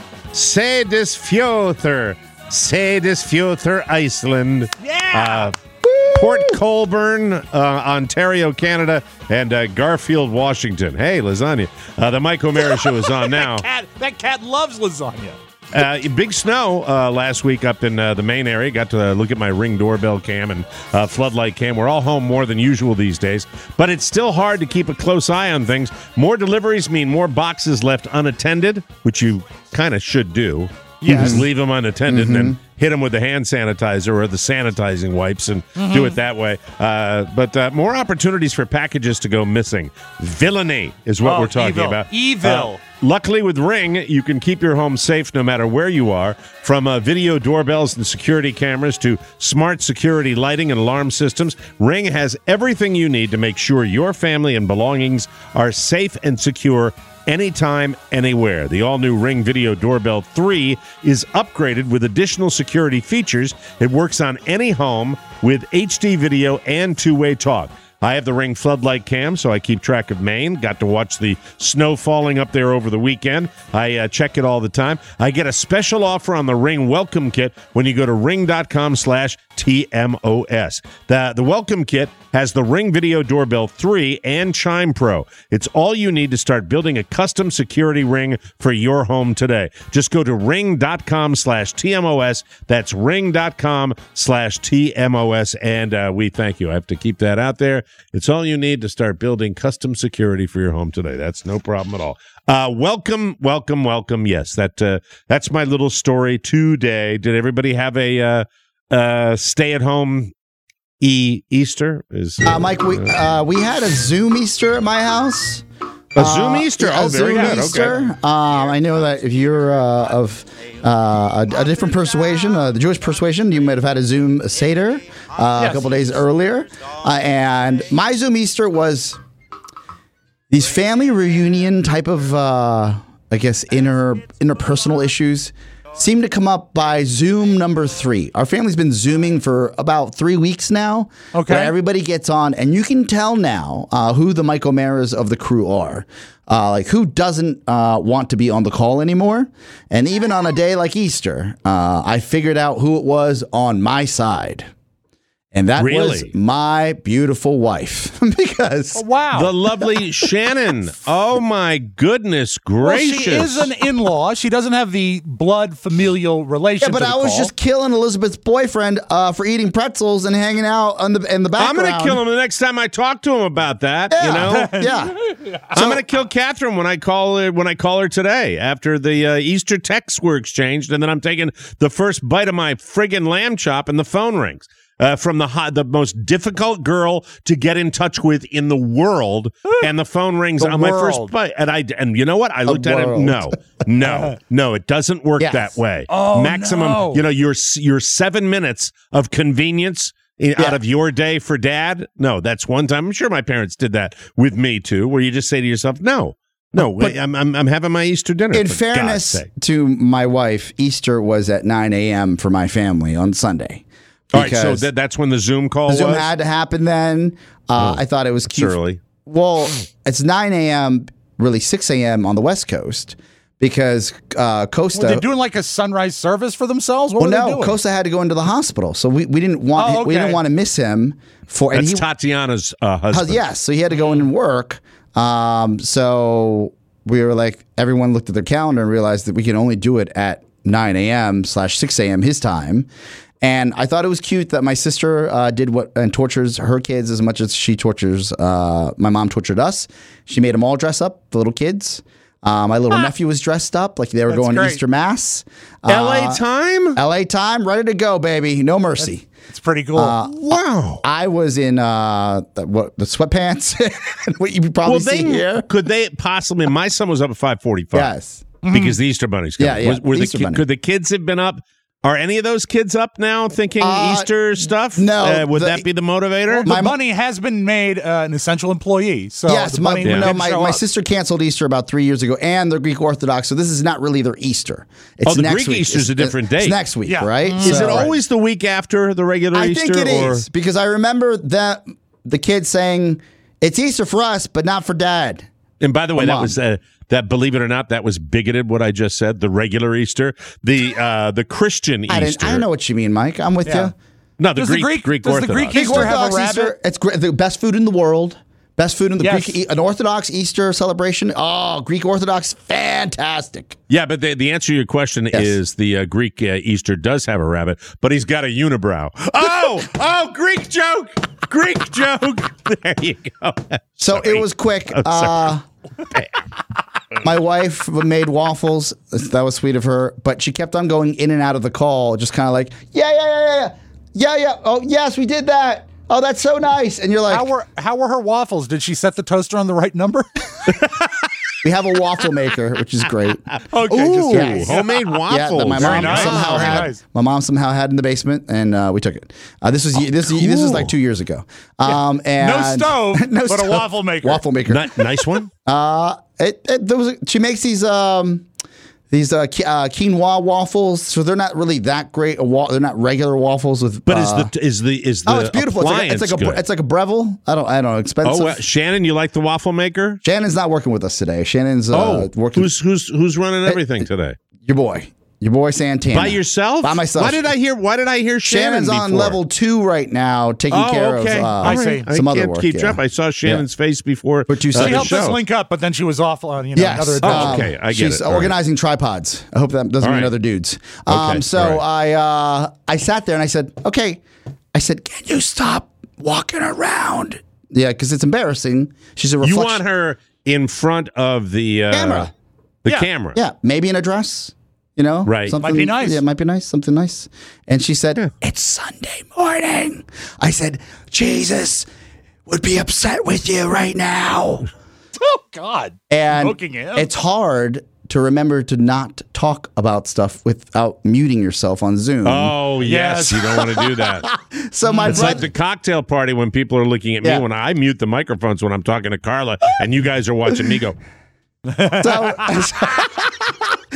Sedisfjöður, Sedisfjöður, Iceland. Yeah. Uh, Port Colborne, uh, Ontario, Canada, and uh, Garfield, Washington. Hey, lasagna. Uh, the Mike O'Mara Show is on now. Cat, that cat loves lasagna. Uh, big snow uh, last week up in uh, the Maine area. Got to uh, look at my Ring doorbell cam and uh, floodlight cam. We're all home more than usual these days, but it's still hard to keep a close eye on things. More deliveries mean more boxes left unattended, which you kind of should do. You Yes. just leave them unattended and then hit them with the hand sanitizer or the sanitizing wipes and do it that way. Uh, but uh, more opportunities for packages to go missing. Villainy is what Oh, we're talking evil. about. Evil. Uh, Luckily, with Ring, you can keep your home safe no matter where you are. From uh, video doorbells and security cameras to smart security lighting and alarm systems, Ring has everything you need to make sure your family and belongings are safe and secure anytime, anywhere. The all-new Ring Video Doorbell three is upgraded with additional security features. It works on any home with H D video and two-way talk. I have the Ring floodlight cam, so I keep track of Maine. Got to watch the snow falling up there over the weekend. I uh, check it all the time. I get a special offer on the Ring welcome kit when you go to ring.com slash TMOS. The, the welcome kit has the Ring Video Doorbell three and Chime Pro. It's all you need to start building a custom security ring for your home today. Just go to ring.com slash TMOS. That's ring.com slash TMOS. And uh, we thank you. I have to keep that out there. It's all you need to start building custom security for your home today. That's no problem at all. Uh, welcome, welcome, welcome. Yes, that uh, that's my little story today. Did everybody have a uh, uh, stay-at-home e- Easter? Is Uh, Mike, we uh, we had a Zoom Easter at my house. a Zoom Uh, Easter? yeah, Oh, a very Zoom good. Easter. Okay. Um, I know that if you're uh, of uh, a, a different persuasion, uh, the Jewish persuasion, you might have had a Zoom Seder uh, Yes. a couple days earlier. Uh, and my Zoom Easter was these family reunion type of, uh, I guess, inner interpersonal issues seemed to come up by Zoom number three. Our family's been Zooming for about three weeks now. Okay. Where everybody gets on, and you can tell now uh, who the Mike O'Maras of the crew are. Uh, like, who doesn't uh, want to be on the call anymore? And even on a day like Easter, uh, I figured out who it was on my side. And that Really? was my beautiful wife. Because Oh, wow. The lovely Shannon. Oh, my goodness well, gracious. she is an in-law. She doesn't have the blood familial relation. yeah, but to the I was call. just killing Elizabeth's boyfriend uh, for eating pretzels and hanging out on the in the I'm background. going to kill him the next time I talk to him about that. Yeah, You know, yeah. I'm going to kill Catherine when I call her when I call her today after the uh, Easter texts were exchanged, and then I'm taking the first bite of my friggin' lamb chop, and the phone rings. Uh, from the hot, the most difficult girl to get in touch with in the world, and the phone rings The on my first world. bite, and I and you know what? I looked at it. world. No, no, no, it doesn't work Yes. that way. Oh, Maximum, no. you know, your your seven minutes of convenience in, Yeah. out of your day for dad. No, that's one time. I'm sure my parents did that with me too, where you just say to yourself, "No, no, wait, I'm, I'm I'm having my Easter dinner." In for fairness God's sake. to my wife, Easter was at nine a.m. for my family on Sunday. All right, so Because that, that's when the Zoom call the Zoom was. had to happen then. Uh, Oh, I thought it was It's cute. early. Well, it's nine a.m., really six a.m. on the West Coast because uh, Costa. Were they doing like a sunrise service for themselves? What well, were they no, doing? Costa had to go into the hospital, so we, we didn't want Oh, we didn't okay. want to miss him for. And That's he, Tatiana's uh, husband. yes, so he had to go in and work. Um, so we were like, everyone looked at their calendar and realized that we can only do it at nine a.m. slash six a.m. his time. And I thought it was cute that my sister uh, did what and tortures her kids as much as she tortures uh, my mom tortured us. She made them all dress up, the little kids. Uh, my little nephew was dressed up like they were That's going to great. Easter Mass. L A Uh, time? L A time, ready to go, baby. No mercy. It's pretty cool. Uh, Wow. I was in uh, the, what the sweatpants, what you probably Well, see they here. could they possibly? My son was up at five forty-five. Yes. because the Easter Bunny's coming. Yeah, yeah, Was, were the Easter ki- Bunny. could the kids have been up? Are any of those kids up now thinking Uh, Easter stuff? no, Uh, would the- that be the motivator? the my- bunny has been made uh, an essential employee. So yes, the my, bunny Yeah. no, didn't my, show my up. sister canceled Easter about three years ago, and they're Greek Orthodox, so this is not really their Easter. It's Oh, the next Greek week. Easter's It's- a different it's date. next week, Yeah. right? Is So- it always the week after the regular I Easter? think it or? is because I remember that the kid saying, "It's Easter for us, but not for Dad." And by the way, Come that on. was uh, that. Believe it or not, that was bigoted. What I just said, the regular Easter, the uh, the Christian I Easter. didn't. I know what you mean, Mike. I'm with Yeah. you. No, the Does the Greek Greek- Greek does the Orthodox. Greek Greek Easter have a Orthodox rabbit? Easter. It's great. The best food in the world. Best food in the Yes. Greek, e, an Orthodox Easter celebration. Oh, Greek Orthodox, fantastic. Yeah, but the, the answer to your question Yes. is the uh, Greek uh, Easter does have a rabbit, but he's got a unibrow. Oh, oh, Greek joke, Greek joke. There you go. So Sorry. it was quick. I'm Uh, sorry. my wife made waffles. That was sweet of her, but she kept on going in and out of the call, just kind of like, yeah, yeah, yeah, yeah, yeah, yeah, yeah. Oh, yes, we did that. Oh, that's so nice. And you're like, How were how were her waffles? Did she set the toaster on the right number? we have a waffle maker, which is great. Okay, Ooh, just yes. homemade Yeah, waffles. that my Very mom nice, somehow very had. nice. My mom somehow had in the basement, and uh, we took it. Uh, this was this this is like two years ago. Um, and No stove, no but a stove. waffle maker. Waffle maker. Ni- nice one. Uh, it, it there was she makes these um these uh, qui- uh quinoa waffles, so they're not really that great. A wa- they're not regular waffles with. But uh, is the is the is the oh, it's beautiful. It's like, a, it's like a appliance it's like a Breville. I don't I don't know expensive. good? Oh, uh, Shannon, you like the waffle maker? Shannon's not working with us today. Shannon's uh, Oh, working. who's who's who's running everything today? your boy? Your boy Santana. By yourself? By myself. Why did I hear? Why did I hear Shannon Shannon's on before? level two right now, taking Oh, care okay. of uh, I see. some I other can't work. keep yeah. track. I saw Shannon's face before. For two uh, seconds. She the helped us show. link up, but then she was off on you know Yes. another. Oh, job. okay. I get She's it. All right. organizing tripods. I hope that doesn't All mean right. other dudes. Okay, Um, so all I uh, I sat there and I said, okay. I said, can you stop walking around? Yeah, because it's embarrassing. She's a You reflection. want her in front of the uh, Camera. The Yeah. camera. Yeah, maybe in a dress. You know, Right. Something, Might be nice. Yeah, it might be nice. Something nice. And she said, "It's Sunday morning." I said, "Jesus would be upset with you right now." Oh God! And Poking him. it's hard to remember to not talk about stuff without muting yourself on Zoom. Oh yes, Yes. you don't want to do that. so my It's brother, like the cocktail party when people are looking at me Yeah. when I mute the microphones when I'm talking to Carla, and you guys are watching me go. so,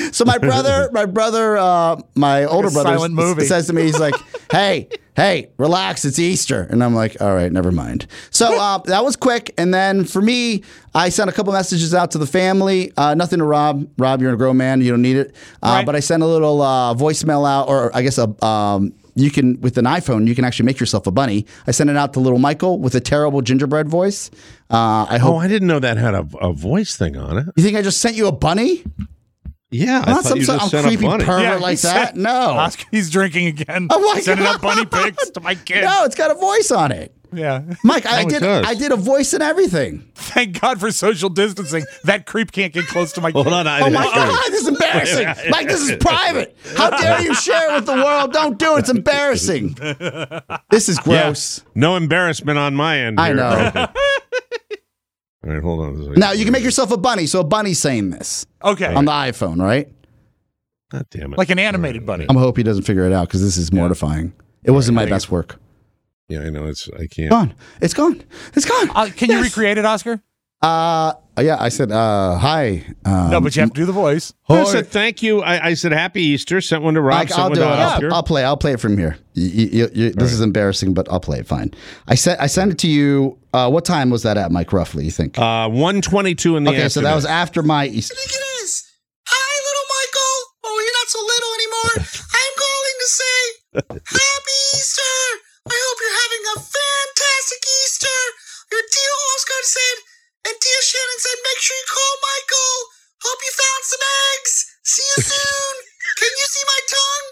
So my brother, my brother, uh, my older a brother silent movie. s- says to me, he's like, "Hey, hey, relax, it's Easter," and I'm like, "All right, never mind." So uh, that was quick, and then for me, I sent a couple messages out to the family. Uh, nothing to Rob. Rob, you're a grown man, you don't need it. Uh, Right. But I sent a little uh, voicemail out, or I guess a. Um, you can, with an iPhone, you can actually make yourself a bunny. I sent it out to little Michael with a terrible gingerbread voice. Uh, I hope. Oh, I didn't know that had a, a voice thing on it. You think I just sent you a bunny? Yeah, I'm I not thought some you sort just of sent a creepy bunny. pervert Yeah, he like said- that. No. Oscar, he's drinking again. Oh my Sending God. out bunny pics to my kid. No, it's got a voice on it. Yeah. Mike, I Oh, it did does. I did a voice and everything. Thank God for social distancing. That creep can't get close to my kid. Hold on, I Oh didn't my hear God, it. this is embarrassing. Mike, this is private. How dare you share it with the world? Don't do it. It's embarrassing. This is Yeah. gross. No embarrassment on my end. I here. know. Okay. All right, hold on a second. Now, you can make yourself a bunny. So a bunny's saying this Okay. on the iPhone, right? God damn it. Like an animated bunny. I'm hope he doesn't figure it out because this is mortifying. It wasn't my best work. Yeah, I know. It's I can't. Gone. It's gone. It's gone. Uh, can you recreate it, Oscar? Uh, yeah, I said, uh, hi. Um, No, but you have to do the voice. I said thank you. I, I said happy Easter. Sent one to Rob. Mike, sent I'll one do it. to I'll, Oscar. I'll play. I'll play it from here. You, you, you, this is embarrassing, but I'll play it. Fine. I sent. I sent it to you. Uh, what time was that at, Mike? Roughly, you think? Uh, one twenty-two in the okay, so afternoon. that was after my Easter. think it is. Hi, little Michael. Oh, you're not so little anymore. I'm calling to say Happy Easter. I hope you're having a fantastic Easter. Your dear Oscar said, and dear Shannon said, make sure you call Michael. Hope you found some eggs. See you soon. Can you see my tongue?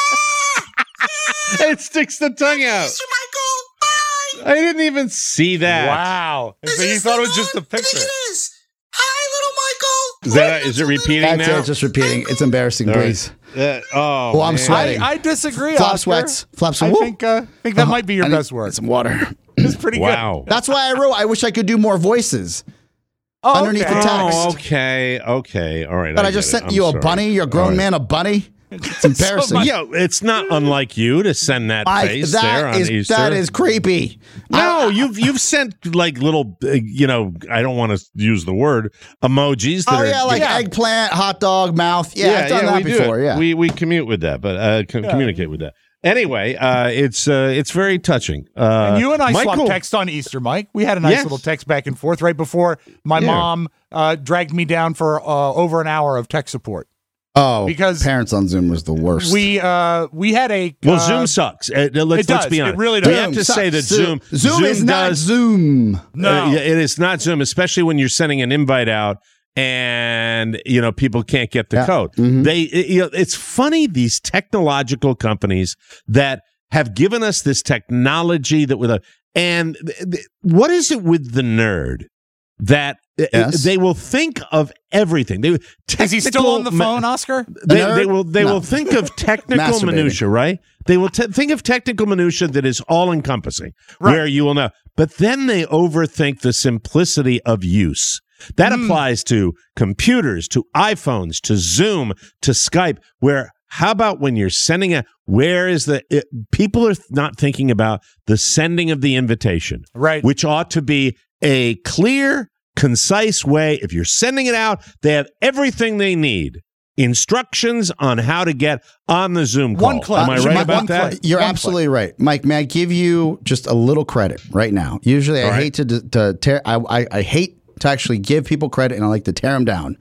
Ah! It sticks the tongue out. Easter, Michael. Bye. I didn't even see that. Wow. So you this thought it thing was just a on? I picture. think it is. Hi, little Michael. Is that is it repeating That's now? it. Just repeating. It's embarrassing, All right. please. Uh, oh, Oh, I'm man. sweating. I, I disagree, Flop Oscar. sweats. Flop some. I think, uh, think that might be your I need best work. Some water. It's pretty Wow. That's why I wrote. I wish I could do more voices good. Oh, underneath okay. the text. Oh, okay, okay, all right. But I, get just it. sent I'm you a sorry. bunny. You're a grown All right. man. A bunny. It's embarrassing. Yeah, it's not unlike you to send that Mike, face there that on is Easter. that is creepy. No, you've you've sent like little, uh, you know, I don't want to use the word emojis. That Oh are, yeah, like eggplant, hot dog, mouth. Yeah, I've done that we do before. it. Yeah. we we commute with that, but uh, com- communicate with that. Anyway, uh, it's uh, it's very touching. Uh, And you and I Michael, swapped text on Easter, Mike. We had a nice Yes. little text back and forth right before my Yeah. mom uh, dragged me down for uh, over an hour of tech support. oh, because parents on Zoom was the worst. We uh, we had a Well, uh, Zoom sucks. Uh, let's it does. let's be It honest. really We does. have to Zoom say that sucks. Zoom Zoom, is not does, Zoom. No. Uh, yeah, it is not Zoom, especially when you're sending an invite out and you know people can't get the Yeah. code. Mhm. They, it- you know, it's funny these technological companies that have given us this technology that with a and th- th- what is it with the nerd that uh, Yes. they will think of everything? They Is he still technical on the ma- phone, Oscar? they, nerd? they will they No. will think of technical Masturbating. minutia, right? They will te- think of technical minutia that is all encompassing, Right. where you will know. But then they overthink the simplicity of use. That Hmm. applies to computers, to iPhones, to Zoom, to Skype. Where how about when you're sending a? Where is the? It, people are not thinking about the sending of the invitation, Right. which ought to be a clear, concise way. If you're sending it out, they have everything they need. Instructions on how to get on the Zoom call. One click. Am I Uh, right one about that? click. You're One absolutely right, Mike. May I give you just a little credit right now? Usually, I All right. hate to to tear. I, I I hate to actually give people credit, and I like to tear them down.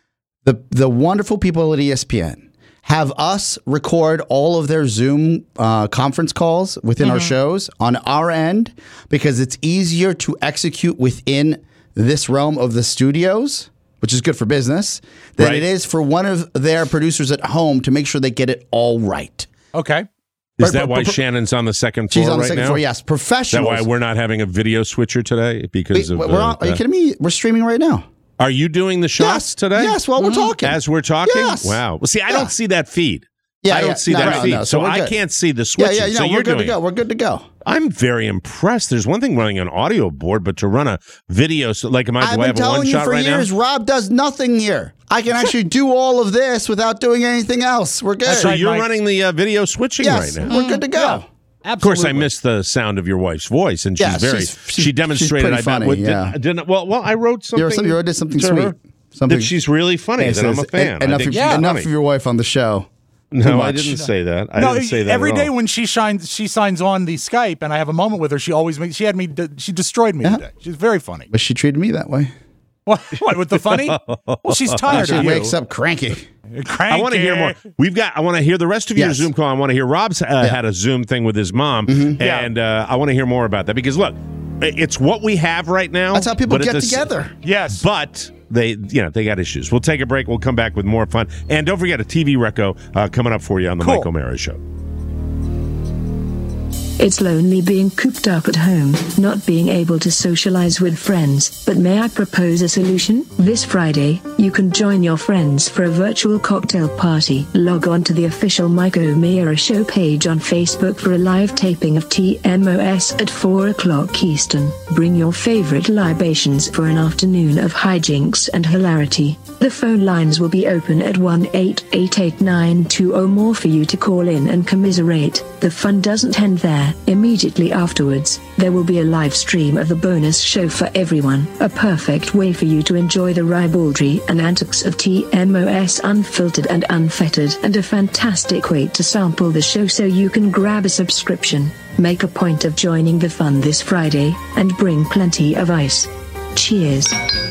The the wonderful people at E S P N have us record all of their Zoom uh, conference calls within our shows on our end because it's easier to execute within this realm of the studios, which is good for business, than Right. it is for one of their producers at home to make sure they get it all right. Okay. Is Right, that but- why but- Shannon's on the second floor She's on the right second now? floor. Yes, Is that professionals. why we're not having a video switcher today? Because We- of, we're uh, on, are you that? kidding me? We're streaming right now. Are you doing the shots Yes. today? Yes, while we're talking. As we're talking? Yes. Wow. Well, see, I Yeah. don't see that feed. Yeah, I don't yeah. see No, that no, feed. no. So, So we're I good. can't see the Yeah, switching. yeah, yeah. So we're you're good doing to go. it. We're good to go. I'm very impressed. There's one thing running an audio board, but to run a video, so like, am I, I've do I been have a one telling you shot for right years, now? Rob does nothing here. I can actually do all of this without doing anything else. We're good. So right, you're Mike. running the uh, video switching yes, right now. we're good to go. Of course, I missed the sound of your wife's voice, and she's Yeah, very. she's- she's- she demonstrated. she's pretty I bet. funny, What, yeah. did, didn't, well, well, I wrote something. You wrote, some, you wrote did something to sweet. her. Something that she's really funny. Yeah, that I'm a says, fan. Enough, I think of, she's yeah. enough funny. of your wife on the show. Too No, I much. didn't say that. I no, didn't say that every at day all. when she shines, she signs on the Skype, and I have a moment with her. She always makes. She had me. She destroyed me Yeah. today. She's very funny. But she treated me that way. What? What with the funny? Well, she's tired She of you. wakes up cranky. I want to hear more. We've got. I want to hear the rest of your Yes. Zoom call. I want to hear Rob's uh, had a Zoom thing with his mom, Mm-hmm. and uh, I want to hear more about that because look, it's what we have right now. That's how people but at get the s- together. Yes. But they, you know, they got issues. We'll take a break. We'll come back with more fun, and don't forget a T V reco uh, coming up for you on the Cool. Mike O'Mara Show. It's lonely being cooped up at home, not being able to socialize with friends, but may I propose a solution? This Friday, you can join your friends for a virtual cocktail party. Log on to the official Mike O'Mara Show page on Facebook for a live taping of T M O S at four o'clock Eastern. Bring your favorite libations for an afternoon of hijinks and hilarity. The phone lines will be open at one eight eight eight nine two zero more for you to call in and commiserate. The fun doesn't end there. Immediately afterwards, there will be a live stream of the bonus show for everyone, a perfect way for you to enjoy the ribaldry and antics of T M O S unfiltered and unfettered, and a fantastic way to sample the show so you can grab a subscription. Make a point of joining the fun this Friday, and bring plenty of ice. Cheers.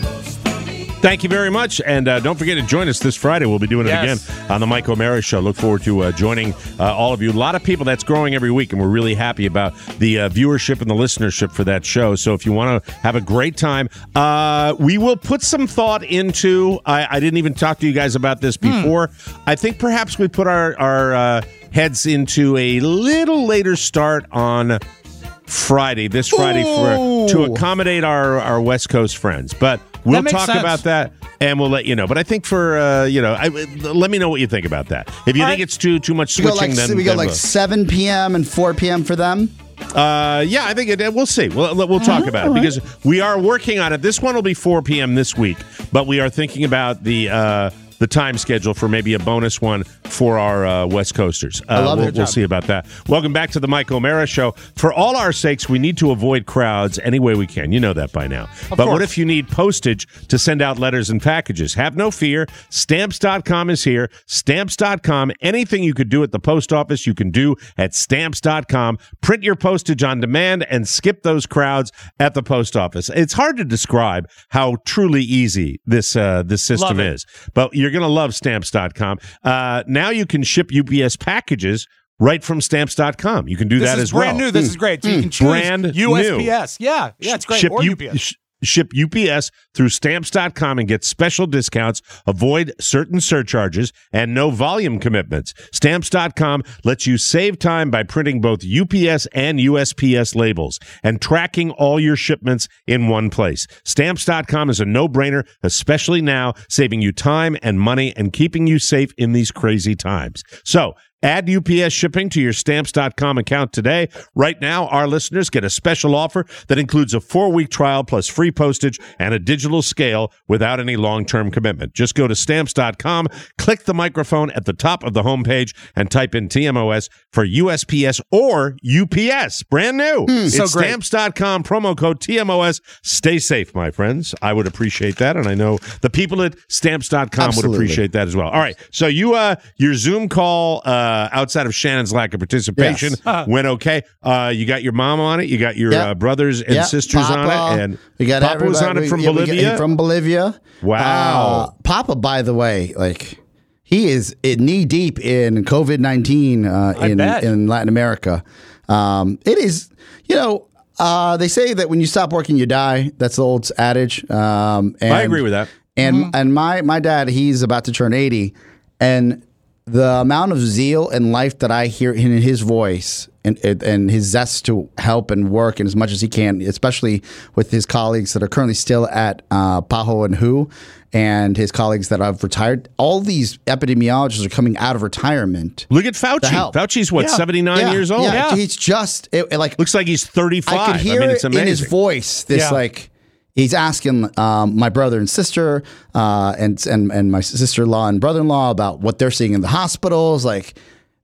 Thank you very much, and uh, don't forget to join us this Friday. We'll be doing it Yes. again on the Mike O'Mara Show. Look forward to uh, joining uh, all of you. A lot of people. That's growing every week, and we're really happy about the uh, viewership and the listenership for that show. So if you want to have a great time, uh, we will put some thought into. I, I didn't even talk to you guys about this before. I think perhaps we put our our uh, heads into a little later start on Friday, this Friday, for to accommodate our, our West Coast friends. But we'll makes talk sense. about that and we'll let you know. But I think for uh, you know, I, let me know what you think about that. If you All think right. it's too too much We go switching, like then we go then like we'll- seven p.m. and four p.m. for them. Uh, yeah, I think it, we'll see. We'll we'll talk about it because we are working on it. This one will be four p.m. this week, but we are thinking about the uh, the time schedule for maybe a bonus one for our uh, West Coasters. Uh, I love we'll, it. We'll see about that. Welcome back to the Mike O'Mara Show. For all our sakes, we need to avoid crowds any way we can. You know that by now. but what course. if you need postage to send out letters and packages? Have no fear. Stamps dot com is here. Stamps dot com. Anything you could do at the post office, you can do at Stamps dot com. Print your postage on demand and skip those crowds at the post office. It's hard to describe how truly easy this uh, this system Love it. is, but you're going to love Stamps dot com. Uh, now you can ship U P S packages right from Stamps dot com. You can do This that is as well. brand new. This is great. So you can choose Brand U S new. P S. Yeah, yeah, it's great. Ship or U- U P S. sh- Ship U P S through Stamps dot com and get special discounts, avoid certain surcharges, and no volume commitments. Stamps dot com lets you save time by printing both U P S and U S P S labels and tracking all your shipments in one place. Stamps dot com is a no-brainer, especially now, saving you time and money and keeping you safe in these crazy times. So, add U P S shipping to your Stamps dot com account today. Right now, our listeners get a special offer that includes a four-week trial plus free postage and a digital scale without any long-term commitment. Just go to Stamps dot com, click the microphone at the top of the homepage, and type in T M O S for U S P S or U P S. Brand new. it's so great. Stamps dot com, promo code T M O S. Stay safe, my friends. I would appreciate that, and I know the people at Stamps dot com would Absolutely. appreciate that as well. All right, so you, uh, your Zoom call, uh, outside of Shannon's lack of participation, Yes. went okay. Uh, you got your mom on it. You got your Yep. uh, brothers and Yep, sisters on Papa. it, and we got Papa was on everybody- it from yeah, we got- Bolivia. from Bolivia. Wow. Uh, Papa, by the way, like he is knee deep in COVID nineteen uh, I in bet. in Latin America. Um, it is, you know, uh, they say that when you stop working, you die. That's the old adage. Um, and, I agree with that. And and my my dad, he's about to turn eighty, and the amount of zeal and life that I hear in his voice and and his zest to help and work and as much as he can, especially with his colleagues that are currently still at uh, Paho and W H O, and his colleagues that have retired. All these epidemiologists are coming out of retirement. Look at Fauci. help. Fauci's what, Yeah. seventy-nine Yeah, years old? Yeah, Yeah. he's just it, it, like Looks like he's thirty-five. I could hear mean, it's it amazing. in his voice. This Yeah. like he's asking um, my brother and sister uh, and and and my sister-in-law and brother-in-law about what they're seeing in the hospitals. Like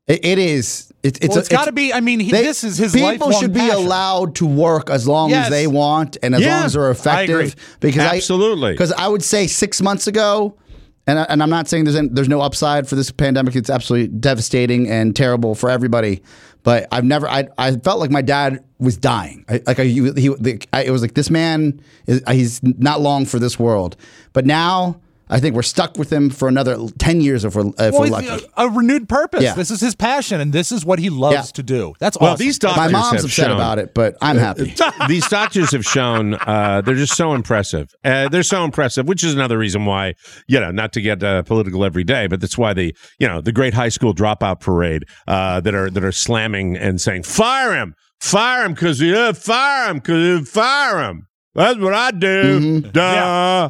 It, it is. It, it's well, it's got to be. I mean, he, they, this is his people lifelong should be passion. allowed to work as long Yes. as they want and as Yeah, long as they're effective. I agree. Because Absolutely. Because I, I would say six months ago, and I, and I'm not saying there's any, there's no upside for this pandemic. It's absolutely devastating and terrible for everybody. But I've never. I I felt like my dad was dying. I, like I, he, he the, I, it was like this man is he's not long for this world. But now I think we're stuck with him for another ten years if we're, if Well, we're he's lucky. a, a renewed purpose. Yeah. This is his passion, and this is what he loves Yeah. to do. That's Well, awesome. these doctors My mom's have upset shown, about it, but I'm happy. These doctors have shown uh, they're just so impressive. Uh, they're so impressive, which is another reason why, you know, not to get uh, political every day, but that's why the, you know, the great high school dropout parade uh, that are that are slamming and saying, fire him, fire him, because yeah, fire him, because fire him. That's what I do. Mm-hmm. Duh.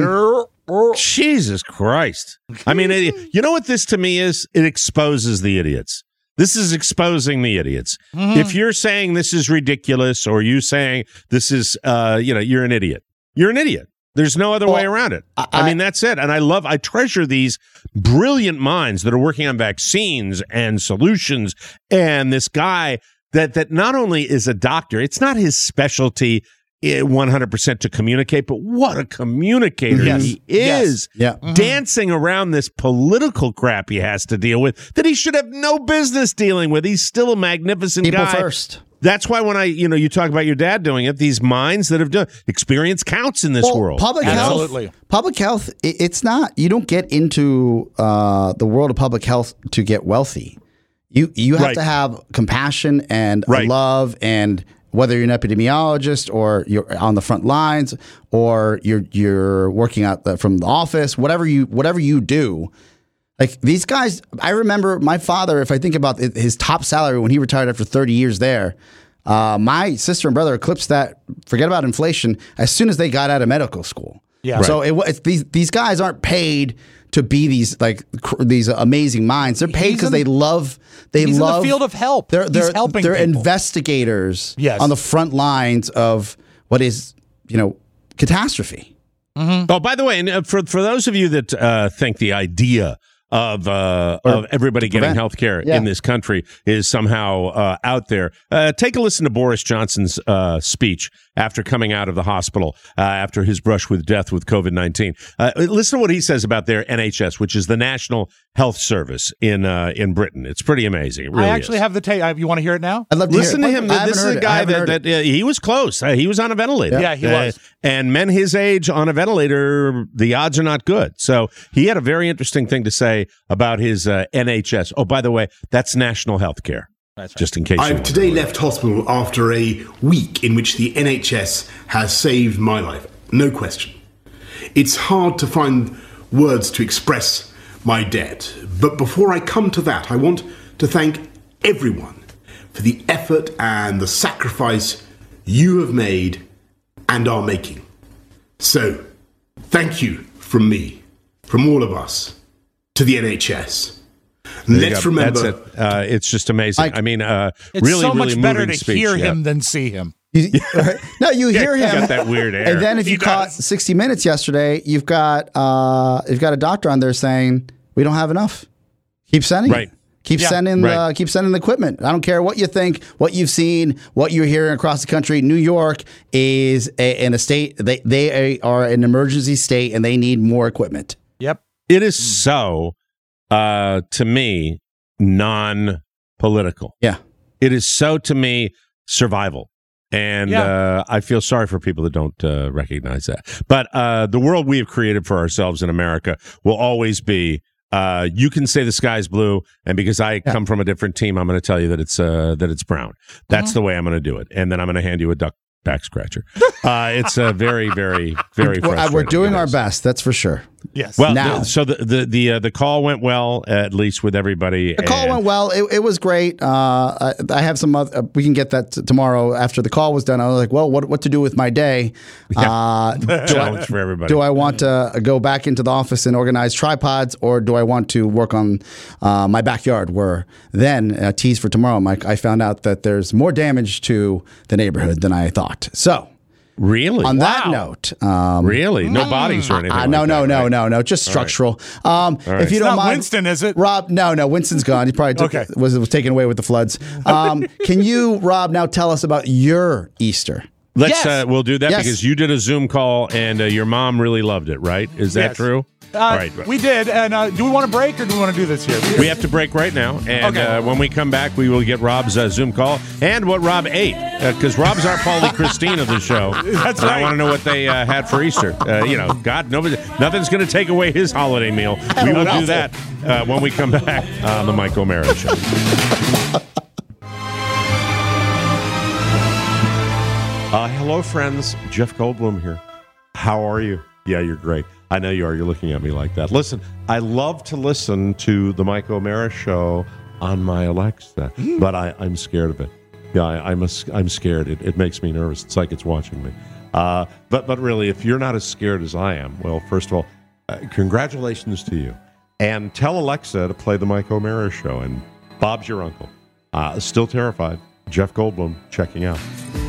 Jesus Christ. I mean, it, you know what this to me is? It exposes the idiots. This is exposing the idiots. Mm-hmm. If you're saying this is ridiculous or you saying this is, uh, you know, you're an idiot. You're an idiot. There's no other Well, way around it. I, I- I mean, that's it. And I love, I treasure these brilliant minds that are working on vaccines and solutions. And this guy that that not only is a doctor, it's not his specialty one hundred percent to communicate, but what a communicator Yes. he Yes. is. Yeah. Dancing around this political crap he has to deal with that he should have no business dealing with. He's still a magnificent People guy. first. That's why when I, you know, you talk about your dad doing it, these minds that have done experience counts in this Well, world. Public you know? health, Absolutely. public health. It, it's not. You don't get into uh, the world of public health to get wealthy. You you have Right. to have compassion and Right. love, and whether you're an epidemiologist or you're on the front lines or you're you're working out the, from the office, whatever you whatever you do. Like these guys, I remember my father, if I think about it, his top salary when he retired after thirty years there, uh, my sister and brother eclipsed that, forget about inflation, as soon as they got out of medical school. Yeah. So it, wa- it's, these these guys aren't paid to be these like cr- these amazing minds. They're paid He's because in- they love they he's in the love field of help. They're He's they're helping they're people. investigators Yes. on the front lines of what is, you know, catastrophe. Oh, by the way, and uh, for for those of you that uh, think the idea of uh, of everybody getting prevent. health care Yeah. in this country is somehow uh, out there, uh, take a listen to Boris Johnson's uh, speech after coming out of the hospital uh, after his brush with death with COVID nineteen. Uh, listen to what he says about their N H S, which is the National Health Service in uh, in Britain. It's pretty amazing. It really I actually is. have the tape. You want to hear it now? I'd love to Listen to hear it. him. I haven't This is heard a it. I guy haven't that, heard that it. uh, he was close. Uh, he was on a ventilator. Yeah, he Uh, was. And men his age on a ventilator, the odds are not good. So he had a very interesting thing to say about his uh, N H S. Oh, by the way, that's national health care. That's right. Just in case you I've want today to know. left hospital after a week in which the N H S has saved my life. No question. It's hard to find words to express my debt. But before I come to that, I want to thank everyone for the effort and the sacrifice you have made and are making. So, thank you from me, from all of us, to the N H S. There you Let's go. remember. That's it. Uh, it's just amazing. I, I- mean, uh, It's really, so really much better moving to speech. hear Yeah. him than see him. You, no, you hear he him. got that weird air. And then if He you caught does. sixty minutes yesterday, you've got uh, you've got a doctor on there saying we don't have enough. Keep sending. Right. It. Keep Yeah. sending. Right. Uh, keep sending the equipment. I don't care what you think, what you've seen, what you're hearing across the country. New York is a, in a state. They they are an emergency state, and they need more equipment. Yep. It is so, uh, to me, non-political. Yeah. It is so, to me, survival. And Yeah. uh, I feel sorry for people that don't uh, recognize that. But uh, the world we have created for ourselves in America will always be, uh, you can say the sky's blue, and because I come from a different team, I'm going to tell you that it's uh, that it's brown. That's Mm-hmm. the way I'm going to do it. And then I'm going to hand you a duck back scratcher. Uh, it's a very, very, very Well, uh, frustrating. we're doing It our is. best. That's for sure. Yes. Well, Now. the, so the the the, uh, the call went well, at least with everybody. The call and- went well. It, it was great. Uh, I, I have some. Other, uh, we can get that t- tomorrow after the call was done. I was like, well, what what to do with my day? Uh, do Challenge I, for everybody. Do I want to go back into the office and organize tripods, or do I want to work on uh, my backyard? Where then, uh, tease for tomorrow, Mike, I found out that there's more damage to the neighborhood than I thought. So Really? On that Wow. note, um, Really? No bodies or anything? uh, like no, no, that, no, right? no, no, just structural. Um, right. If you It's don't not mind, Winston, is it? Rob, no, no, Winston's gone. He probably took, Okay. was was taken away with the floods. Um, can you, Rob, now tell us about your Easter? Let's. Yes. Uh, we'll do that Yes. because you did a Zoom call and uh, your mom really loved it, right? Is that Yes. true? Uh, All right. We did. And uh, do we want to break or do we want to do this here? We have to break right now, and Okay. uh, when we come back, we will get Rob's uh, Zoom call and what Rob ate, because uh, Rob's our Paulie Christine of the show. That's and right. I want to know what they uh, had for Easter. Uh, you know, God, nobody, nothing's going to take away his holiday meal. We will do that uh, when we come back on the Mike O'Mara Show. Uh, hello, friends. Jeff Goldblum here. How are you? Yeah, you're great. I know you are. You're looking at me like that. Listen, I love to listen to the Mike O'Mara Show on my Alexa, but I, I'm scared of it. Yeah, I, I'm a, I'm scared. It, it makes me nervous. It's like it's watching me. Uh, but but really, if you're not as scared as I am, well, first of all, uh, congratulations to you. And tell Alexa to play the Mike O'Mara Show. And Bob's your uncle. Uh, still terrified. Jeff Goldblum checking out.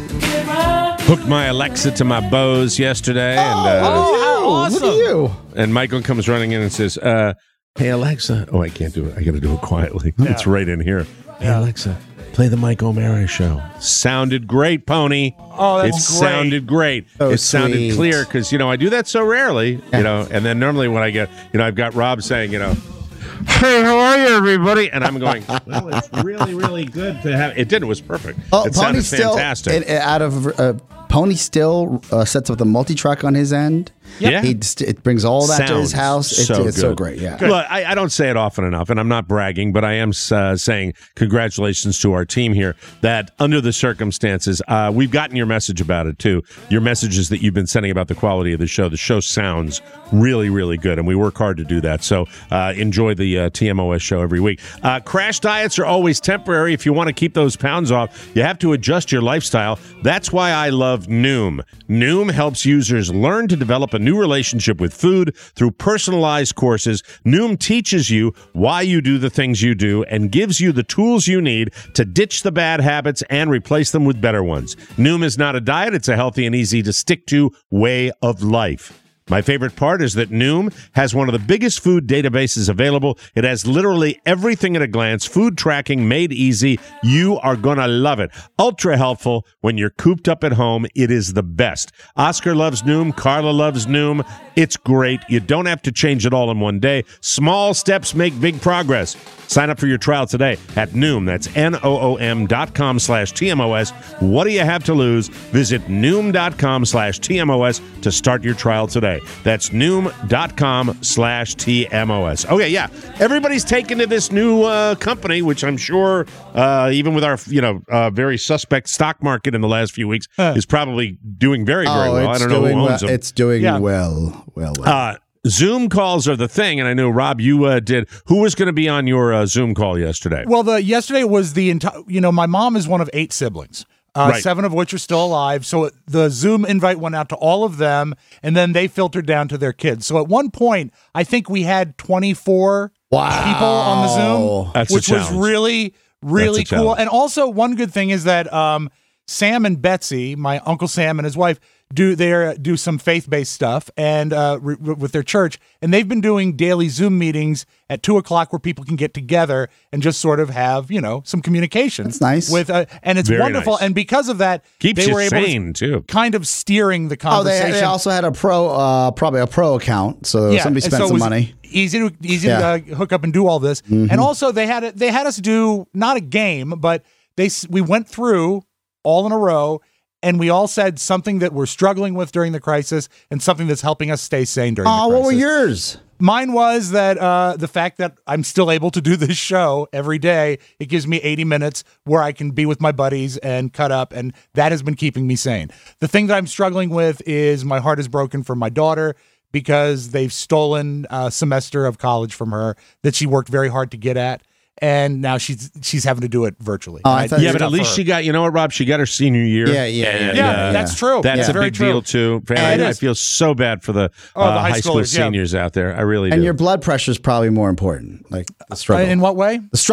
Hooked my Alexa to my Bose yesterday, and uh, Oh, how awesome. Look at you. and Michael comes running in and says, uh, "Hey Alexa!" Oh, I can't do it. I got to do it quietly. It's right in here. Hey Alexa, play the Mike O'Mara Show. Sounded great, Pony. Oh, that's it great. sounded great. So it sounded sweet. clear because you know I do that so rarely. You know, and then normally when I get, you know, I've got Rob saying, you know. Hey, how are you, everybody? And I'm going, well, it's really, really good to have. It did. It was perfect. Oh, it sounded Pony still, fantastic. it- it- out of uh, Pony still uh, sets up the multi-track on his end. Yeah. He just, it brings all that to his Sounds house. It's so it's so good. great. Yeah. Look, I, I don't say it often enough, and I'm not bragging, but I am uh, saying congratulations to our team here that under the circumstances, uh, we've gotten your message about it, too. Your messages that you've been sending about the quality of the show. The show sounds really, really good, and we work hard to do that. So uh, enjoy the uh, T M O S show every week. Uh, crash diets are always temporary. If you want to keep those pounds off, you have to adjust your lifestyle. That's why I love Noom. Noom helps users learn to develop a new relationship with food through personalized courses. Noom teaches you why you do the things you do and gives you the tools you need to ditch the bad habits and replace them with better ones. Noom is not a diet. It's a healthy and easy to stick to way of life. My favorite part is that Noom has one of the biggest food databases available. It has literally everything at a glance, food tracking made easy. You are going to love it. Ultra helpful when you're cooped up at home. It is the best. Oscar loves Noom. Carla loves Noom. It's great. You don't have to change it all in one day. Small steps make big progress. Sign up for your trial today at Noom. That's N O O M dot com slash T M O S. What do you have to lose? Visit Noom dot com slash T M O S to start your trial today. That's Noom dot com slash T M O S. Okay, yeah. Everybody's taken to this new uh, company, which I'm sure, uh, even with our you know uh, very suspect stock market in the last few weeks, Huh. is probably doing very, very Oh, well. I it's don't know who doing owns well. them. It's doing Yeah. well, well, well. Uh, Zoom calls are the thing, and I know, Rob, you uh, did. Who was going to be on your uh, Zoom call yesterday? Well, the yesterday was the entire. You know, my mom is one of eight siblings, uh, Right. seven of which are still alive. So the Zoom invite went out to all of them, and then they filtered down to their kids. So at one point, I think we had twenty-four Wow. people on the Zoom, That's a which was challenge. really, really That's a cool. challenge. And also, one good thing is that um, Sam and Betsy, my Uncle Sam and his wife, do their do some faith-based stuff and uh, re- re- with their church, and they've been doing daily Zoom meetings at two o'clock where people can get together and just sort of have you know some communication. That's nice. With uh, and it's Very wonderful, nice. and because of that, Keeps they you were able sane, to too. kind of steering the Oh, they, conversation. they also had a pro, uh, probably a pro account, so somebody and spent so it some was money. Easy to easy Yeah. Mm-hmm. to uh, hook up and do all this, and also they had it. They had us do not a game, but they s- we went through all in a row, and we all said something that we're struggling with during the crisis, and something that's helping us stay sane during. Oh, the what crisis. were yours? Mine was that uh, the fact that I'm still able to do this show every day. It gives me eighty minutes where I can be with my buddies and cut up, and that has been keeping me sane. The thing that I'm struggling with is my heart is broken for my daughter because they've stolen a semester of college from her that she worked very hard to get at, and now she's she's having to do it virtually. Oh, I And thought- Yeah, it's but at tough least for she her. got, you know what, Rob? She got her senior year. Yeah, yeah, And, yeah, Yeah, uh, that's true. That's Yeah. a very big true. deal, too. Yeah, I, it I is. feel so bad for the, Oh, uh, the high high school schoolers, yeah. seniors out there. I really And do. your blood pressure is probably more important. Like the Uh, struggle. in what way? the struggle.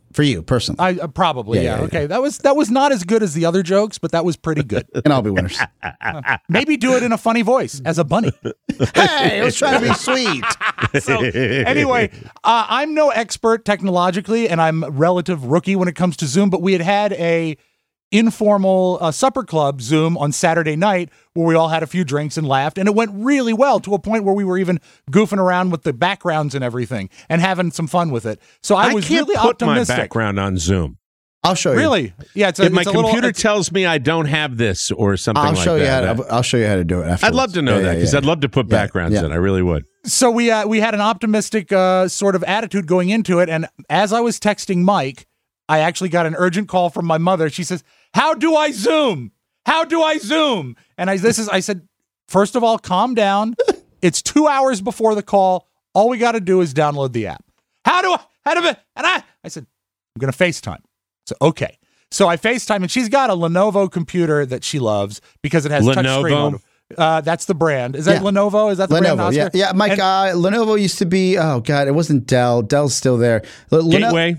For you personally. I uh, probably, Yeah, yeah. yeah, yeah. Okay, that was that was not as good as the other jokes, but that was pretty good. And I'll be winners. Uh, maybe do it in a funny voice as a bunny. Hey, I was trying to be sweet. So anyway, uh, I'm no expert technologically, and I'm a relative rookie when it comes to Zoom. But we had had a informal uh, supper club Zoom on Saturday night where we all had a few drinks and laughed, and it went really well to a point where we were even goofing around with the backgrounds and everything and having some fun with it. So I, I was can't really put optimistic. my background on Zoom. I'll show you. Really? Yeah. It's a, If my it's a little- computer it's- tells me I don't have this or something I'll like show you that. how to, I'll show you how to do it afterwards. I'd love to know Yeah, that yeah, because yeah. I'd love to put Yeah, backgrounds yeah. in. I really would. So we uh, we had an optimistic uh, sort of attitude going into it, and as I was texting Mike, I actually got an urgent call from my mother. She says, "How do I Zoom? How do I Zoom?" And I this is I said, first of all, calm down. It's two hours before the call. All we got to do is download the app. How do I? How do I? And I I said, I'm gonna FaceTime. So okay. So I FaceTime, and she's got a Lenovo computer that she loves because it has touch Lenovo? screen mode. Uh, that's the brand. Is that Yeah. Lenovo? Is that the brand, Lenovo, Oscar? yeah, yeah. Mike, And- uh, Lenovo used to be. Oh God, it wasn't Dell. Dell's still there. L- Leno- Gateway?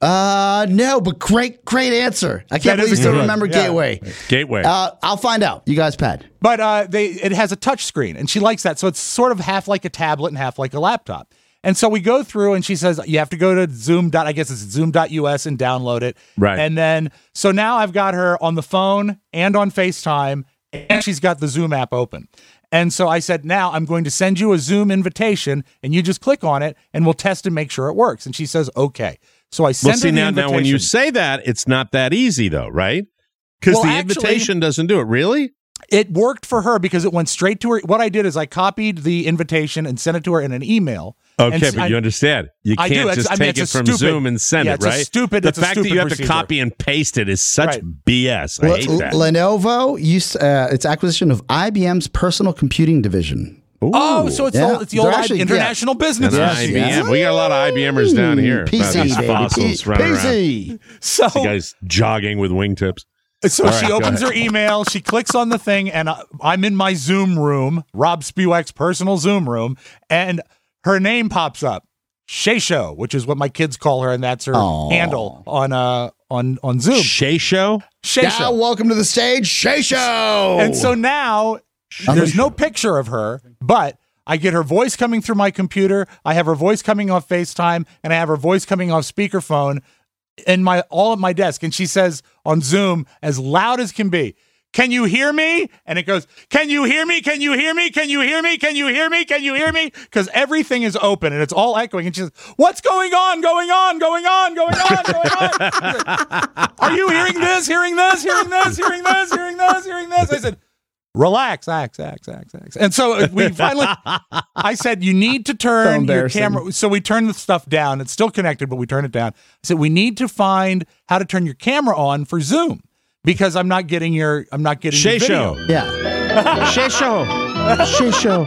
Uh, no, but great, great answer. I can't That believe is you still good. remember Yeah. Gateway. Gateway. Uh, I'll find out. You guys, pad. But uh, they it has a touch screen, and she likes that. So it's sort of half like a tablet and half like a laptop. And so we go through, and she says, you have to go to Zoom. I guess it's zoom dot U S and download it. Right. And then, so now I've got her on the phone and on FaceTime, and she's got the Zoom app open. And so I said, now I'm going to send you a Zoom invitation, and you just click on it, and we'll test and make sure it works. And she says, okay. So I send Well, see, her the now, invitation. now, when you say that, it's not that easy, though, right? Because Well, the actually- invitation doesn't do it. Really? It worked for her because it went straight to her. What I did is I copied the invitation and sent it to her in an email. Okay, And but I- you understand. You I do. can't It's- just I mean, take it's it a from stupid- Zoom and send yeah, it, it's a right? stupid- The it's a fact that stupid you have to procedure. copy and paste it is such Right. B S. I L- hate that. Lenovo used uh, its acquisition of I B M's personal computing division. Oh, so it's, Yeah. the, old, it's the They're old actually- International Business And Yes, I B M. yes. We got a lot of I B Mers down here. P About C, these baby. fossils P- running around. PC. So, You guys jogging with wingtips. so All she right, go opens ahead. her email, she clicks on the thing, and uh, I'm in my Zoom room, Rob Spewak's personal Zoom room, and her name pops up, Shay Show, which is what my kids call her, and that's her Aw. handle on uh on on Zoom. Shay Show? Shay Now, Show. welcome to the stage, Shay Show. And so now there's no picture of her, but I get her voice coming through my computer. I have her voice coming off FaceTime, and I have her voice coming off speakerphone in my all at my desk. And she says on Zoom, as loud as can be, "Can you hear me?" And it goes, "Can you hear me? Can you hear me? Can you hear me? Can you hear me? Can you hear me?" Because everything is open and it's all echoing. And she says, "What's going on? Going on? Going on? Going on? Going on?" Are you hearing this? Hearing this? Hearing this? Hearing this? Hearing this? Hearing this? I said, relax, ax, ax, ax, ax. And so we finally, I said, you need to So turn your embarrassing. camera. So we turned the stuff down. It's still connected, but we turn it down. I said, we need to find how to turn your camera on for Zoom because I'm not getting your, I'm not getting Shay your video. Show. Yeah. Shay Show. Shay Show.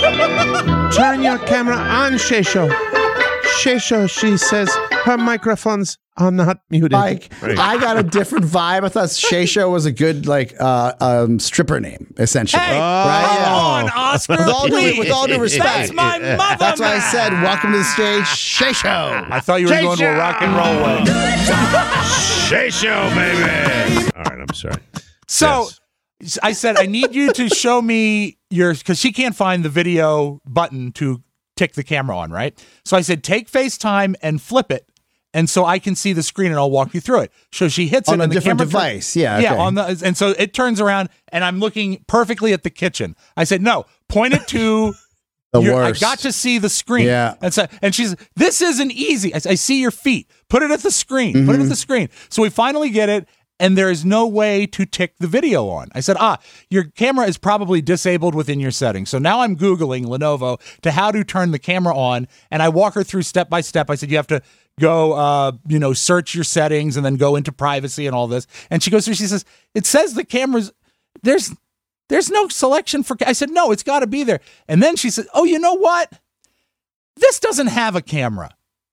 Turn your camera on, Shay Show. Shay Show, she says her microphones are not muted. Mike, Right. I got a different vibe. I thought Shay Show was a good like uh, um, stripper name, essentially. Hey, right? come on, Oscar, With all, due, please. with all due respect, That's my mother. That's why I man. said, "Welcome to the stage, Shay Show." I thought you were Shay going to a Show. rock and roll way. Shay Show, baby. All right, I'm sorry. So Yes. I said, I need you to show me your, because she can't find the video button to tick the camera on, right? So I said, take FaceTime and flip it. And so I can see the screen and I'll walk you through it. So she hits On it a and the different camera turn- device. Yeah, Yeah. okay. On the, and so it turns around and I'm looking perfectly at the kitchen. I said, no, point it to The your- I worst. got to see the screen. Yeah. And so, and she's, this isn't easy. I, I see your feet. Put it at the screen. Put Mm-hmm. it at the screen. So we finally get it. And there is no way to tick the video on. I said, ah, your camera is probably disabled within your settings. So now I'm Googling Lenovo to how to turn the camera on. And I walk her through step by step. I said, you have to go, uh, you know, search your settings and then go into privacy and all this. And she goes through, she says, it says the camera's, there's, there's no selection for, ca-" I said, no, it's got to be there. And then she said, oh, you know what? This doesn't have a camera.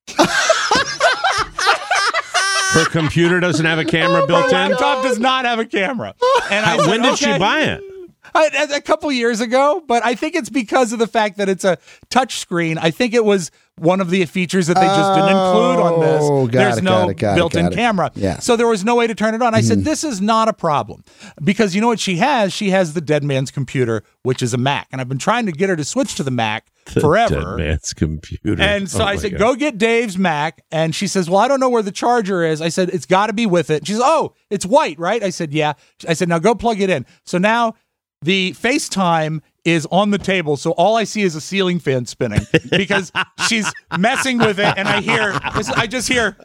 Her computer doesn't have a camera built Her in. laptop does not have a camera. And I How- said, when did she "Okay." buy it? I, a couple years ago, but I think it's because of the fact that it's a touch screen. I think it was one of the features that they just didn't include on this. Oh, got There's it, no got it, got it, built-in got it. camera. Yeah. So there was no way to turn it on. I said, this is not a problem. Because you know what she has? She has the dead man's computer, which is a Mac. And I've been trying to get her to switch to the Mac The forever. Dead man's computer. And so Oh I my said, God. go get Dave's Mac. And she says, well, I don't know where the charger is. I said, it's got to be with it. She says, oh, it's white, right? I said, yeah. I said, now go plug it in. So now the FaceTime is on the table, so all I see is a ceiling fan spinning because she's messing with it, and I hear, I just hear,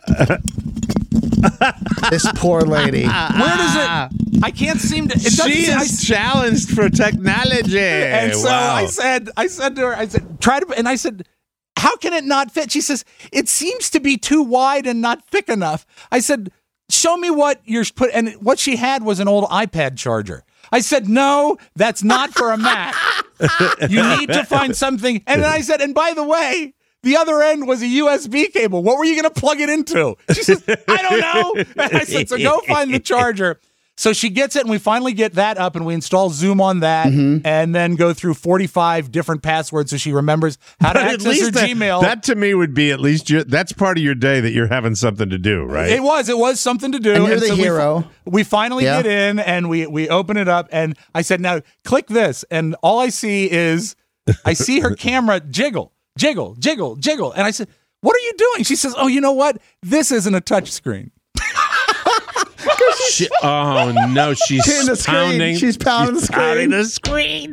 This poor lady. where does it? I can't seem to. It doesn't She seem- I- is challenged for technology. And so Wow. I said, I said to her, I said, try to, and I said, how can it not fit? She says, it seems to be too wide and not thick enough. I said, show me what you're put, and what she had was an old iPad charger. I said, no, that's not for a Mac. You need to find something. And then I said, and by the way, the other end was a U S B cable. What were you going to plug it into? She says, I don't know. And I said, so go find the charger. So she gets it, and we finally get that up, and we install Zoom on that, Mm-hmm. and then go through forty-five different passwords so she remembers how to But at access her least that, Gmail. that to me would be at least your, that's part of your day that you're having something to do, right? It was. It was something to do. And you're the so we- hero. We, finally Yeah. get in, and we we open it up, and I said, now click this. And all I see is, I see her camera jiggle, jiggle, jiggle, jiggle. And I said, what are you doing? She says, oh, you know what? This isn't a touch screen. She, oh no, she's Hitting the screen. pounding. She's pounding the pounding screen. the screen.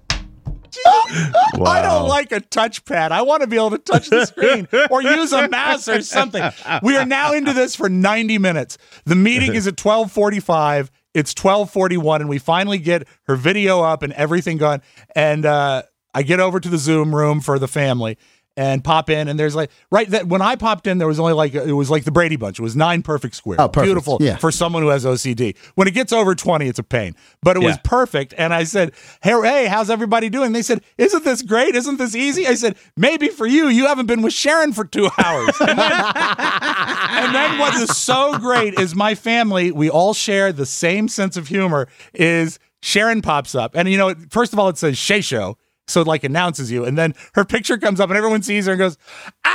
I Wow. don't like a touchpad. I want to be able to touch the screen or use a mouse or something. We are now into this for ninety minutes. The meeting is at twelve forty-five. It's twelve forty-one, and we finally get her video up and everything going. And uh, I get over to the Zoom room for the family and pop in, and there's like right that when I popped in, there was only like it was like the Brady Bunch. It was nine perfect squares. Oh, perfect. Beautiful Yeah. for someone who has O C D. When it gets over twenty, it's a pain. But it was Yeah. perfect. And I said, hey, hey, how's everybody doing? They said, isn't this great? Isn't this easy? I said, maybe for you. You haven't been with Sharon for two hours. And then, and then what is so great is my family, we all share the same sense of humor, is Sharon pops up. And, you know, first of all, it says Shay Show. So it like announces you. And then her picture comes up and everyone sees her and goes,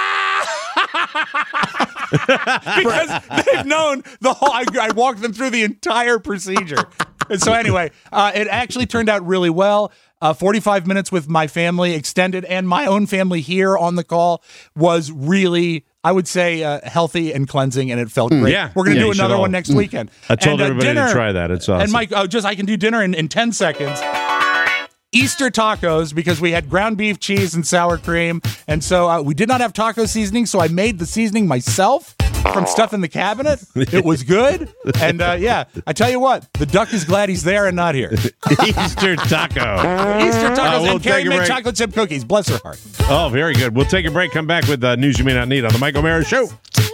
because they've known the whole. I, I walked them through the entire procedure, and so anyway, uh, it actually turned out really well. Uh, forty-five minutes with my family, extended, and my own family here on the call was really, I would say, uh, healthy and cleansing, and it felt great. Yeah. We're gonna Yeah, do you should another all- one next weekend. I told And, uh, everybody dinner- to try that. It's awesome. And Mike, oh, just I can do dinner in, in ten seconds. Easter tacos, because we had ground beef, cheese, and sour cream. And so uh, we did not have taco seasoning, so I made the seasoning myself from stuff in the cabinet. It was good. And uh, yeah, I tell you what, the duck is glad he's there and not here. Easter taco. Easter tacos Uh, we'll and Carrie take a made break. chocolate chip cookies. Bless her heart. Oh, very good. We'll take a break. Come back with uh, news you may not need on the Mike O'Mara Show.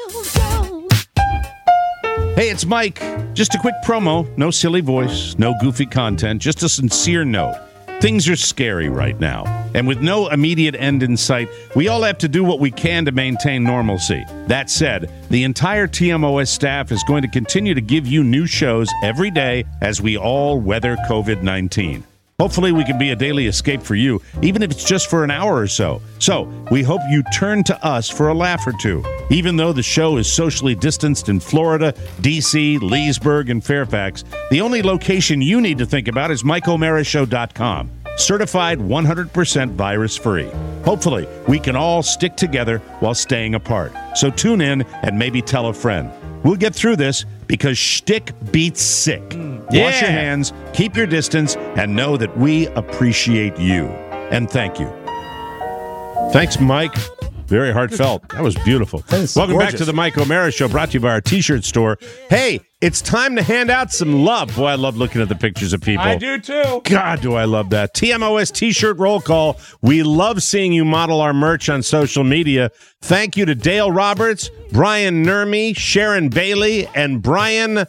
Hey, it's Mike. Just a quick promo. No silly voice, no goofy content, just a sincere note. Things are scary right now, and with no immediate end in sight, we all have to do what we can to maintain normalcy. That said, the entire T M O S staff is going to continue to give you new shows every day as we all weather covid nineteen. Hopefully, we can be a daily escape for you, even if it's just for an hour or so. So, we hope you turn to us for a laugh or two. Even though the show is socially distanced in Florida, D C, Leesburg, and Fairfax, the only location you need to think about is Mike O'Mara Show dot com. Certified one hundred percent virus-free. Hopefully, we can all stick together while staying apart. So tune in and maybe tell a friend. We'll get through this because shtick beats sick. Wash your Yeah. hands, keep your distance, and know that we appreciate you. And thank you. Thanks, Mike. Very heartfelt. That was beautiful. is Welcome back gorgeous. to the Mike O'Mara Show, brought to you by our T-shirt store. Hey, it's time to hand out some love. Boy, I love looking at the pictures of people. I do too. God, do I love that. T M O S T-shirt roll call. We love seeing you model our merch on social media. Thank you to Dale Roberts, Brian Nermy, Sharon Bailey, and Brian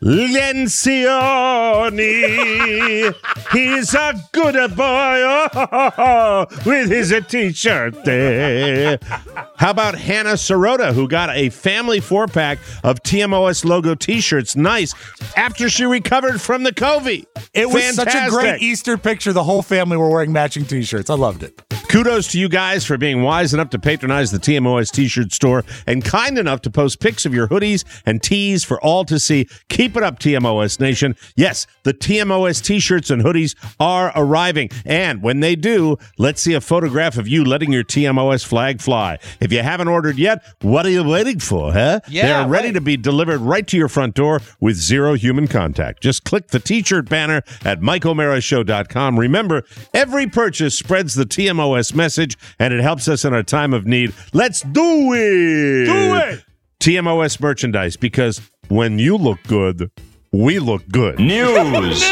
Lencioni, he's a good boy oh, with his t-shirt there. How about Hannah Sirota, who got a family four-pack of T M O S logo t-shirts, nice, after she recovered from the COVID. It was Fantastic. such a great Easter picture. The whole family were wearing matching t-shirts. I loved it. Kudos to you guys for being wise enough to patronize the T M O S t-shirt store and kind enough to post pics of your hoodies and tees for all to see. Keep it up, T M O S Nation. Yes, the T M O S t-shirts and hoodies are arriving. And when they do, let's see a photograph of you letting your T M O S flag fly. If you haven't ordered yet, what are you waiting for, huh? Yeah, They're ready right. to be delivered right to your front door with zero human contact. Just click the t-shirt banner at Mike O'Mara Show dot com. Remember, every purchase spreads the T M O S message, and it helps us in our time of need. Let's do it! Do it! T M O S merchandise, because when you look good, we look good. News.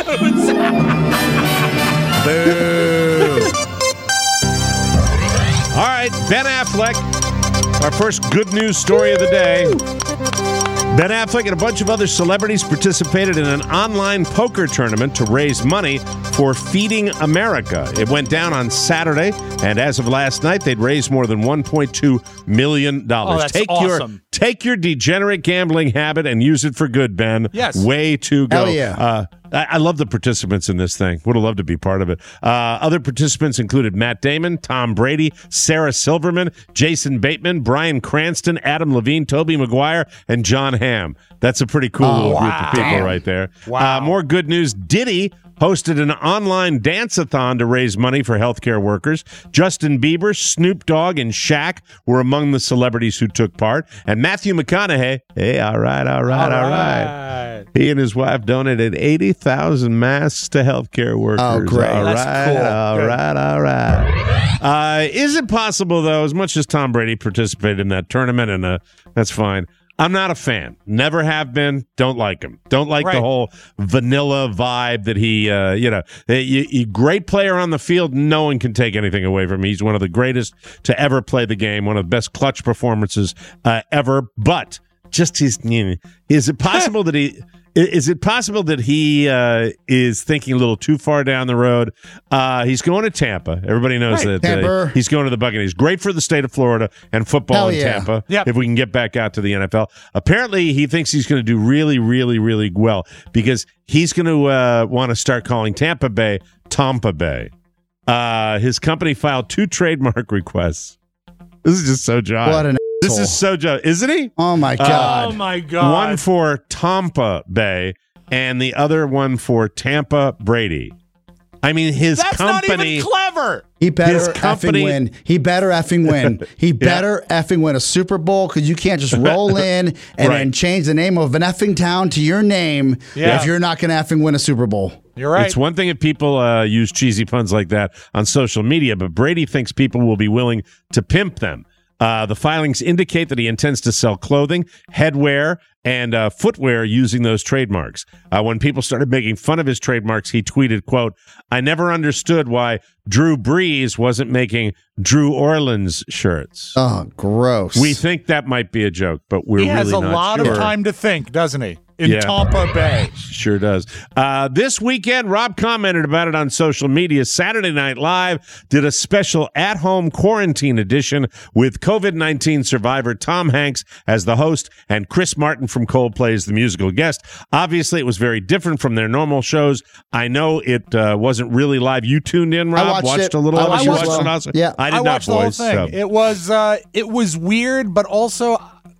All right, Ben Affleck, our first good news story of the day. Ben Affleck and a bunch of other celebrities participated in an online poker tournament to raise money for Feeding America. It went down on Saturday, and as of last night, they'd raised more than one point two million dollars. Oh, that's take awesome. Your, take your degenerate gambling habit and use it for good, Ben. Yes. Way to go. Hell yeah. Uh, I, I love the participants in this thing. Would have loved to be part of it. Uh, other participants included Matt Damon, Tom Brady, Sarah Silverman, Jason Bateman, Bryan Cranston, Adam Levine, Tobey Maguire, and John Hamm. That's a pretty cool Oh, little wow. group of people Damn. right there. Wow. Uh, more good news. Diddy hosted an online dance-a-thon to raise money for healthcare workers. Justin Bieber, Snoop Dogg, and Shaq were among the celebrities who took part. And Matthew McConaughey, hey, all right, all right, all right. He and his wife donated eighty thousand masks to healthcare workers. Oh, great. All That's right, cool. all Good. right, all right. Uh, is it possible, though, as much as Tom Brady participated in that tournament, and uh, that's fine, I'm not a fan. Never have been. Don't like him. Don't like Right. the whole vanilla vibe that he, uh, you know, you, you, great player on the field. No one can take anything away from him. He's one of the greatest to ever play the game. One of the best clutch performances uh, ever. But just his, you know, is it possible that he? Is it possible that he uh, is thinking a little too far down the road? Uh, he's going to Tampa. Everybody knows Right. that uh, Tampa. he's going to the Buccaneers. Great for the state of Florida and football Hell in yeah. Tampa. Yep. If we can get back out to the N F L. Apparently, he thinks he's going to do really, really, really well because he's going to uh, want to start calling Tampa Bay Tampa Bay. Uh, his company filed two trademark requests. This is just so jive. What an This asshole. is so jive, isn't he? Oh my god. Oh, my God. One for Tampa Bay and the other one for Tampa Brady. I mean, his That's company. not even clever. He better His company- effing win. He better effing win. He better effing win a Super Bowl because you can't just roll in and Right. then change the name of an effing town to your name Yeah. if you're not going to effing win a Super Bowl. You're right. It's one thing if people uh, use cheesy puns like that on social media, but Brady thinks people will be willing to pimp them. Uh, the filings indicate that he intends to sell clothing, headwear, and uh, footwear using those trademarks. Uh, when people started making fun of his trademarks, he tweeted, quote, "I never understood why Drew Brees wasn't making Drew Orleans shirts." Oh, gross. We think that might be a joke, but we're he really has a not lot sure. of time to think, doesn't he? In Yeah. Tampa Bay. Sure does. Uh, this weekend, Rob commented about it on social media. Saturday Night Live did a special at-home quarantine edition with COVID nineteen survivor Tom Hanks as the host and Chris Martin from Coldplay as the musical guest. Obviously, it was very different from their normal shows. I know it uh, wasn't really live. You tuned in, Rob? I watched it. a little I of it? watched You it watched as well. it also? Yeah. I did I not, watched the whole boys. thing. so- It was uh, it was weird, but also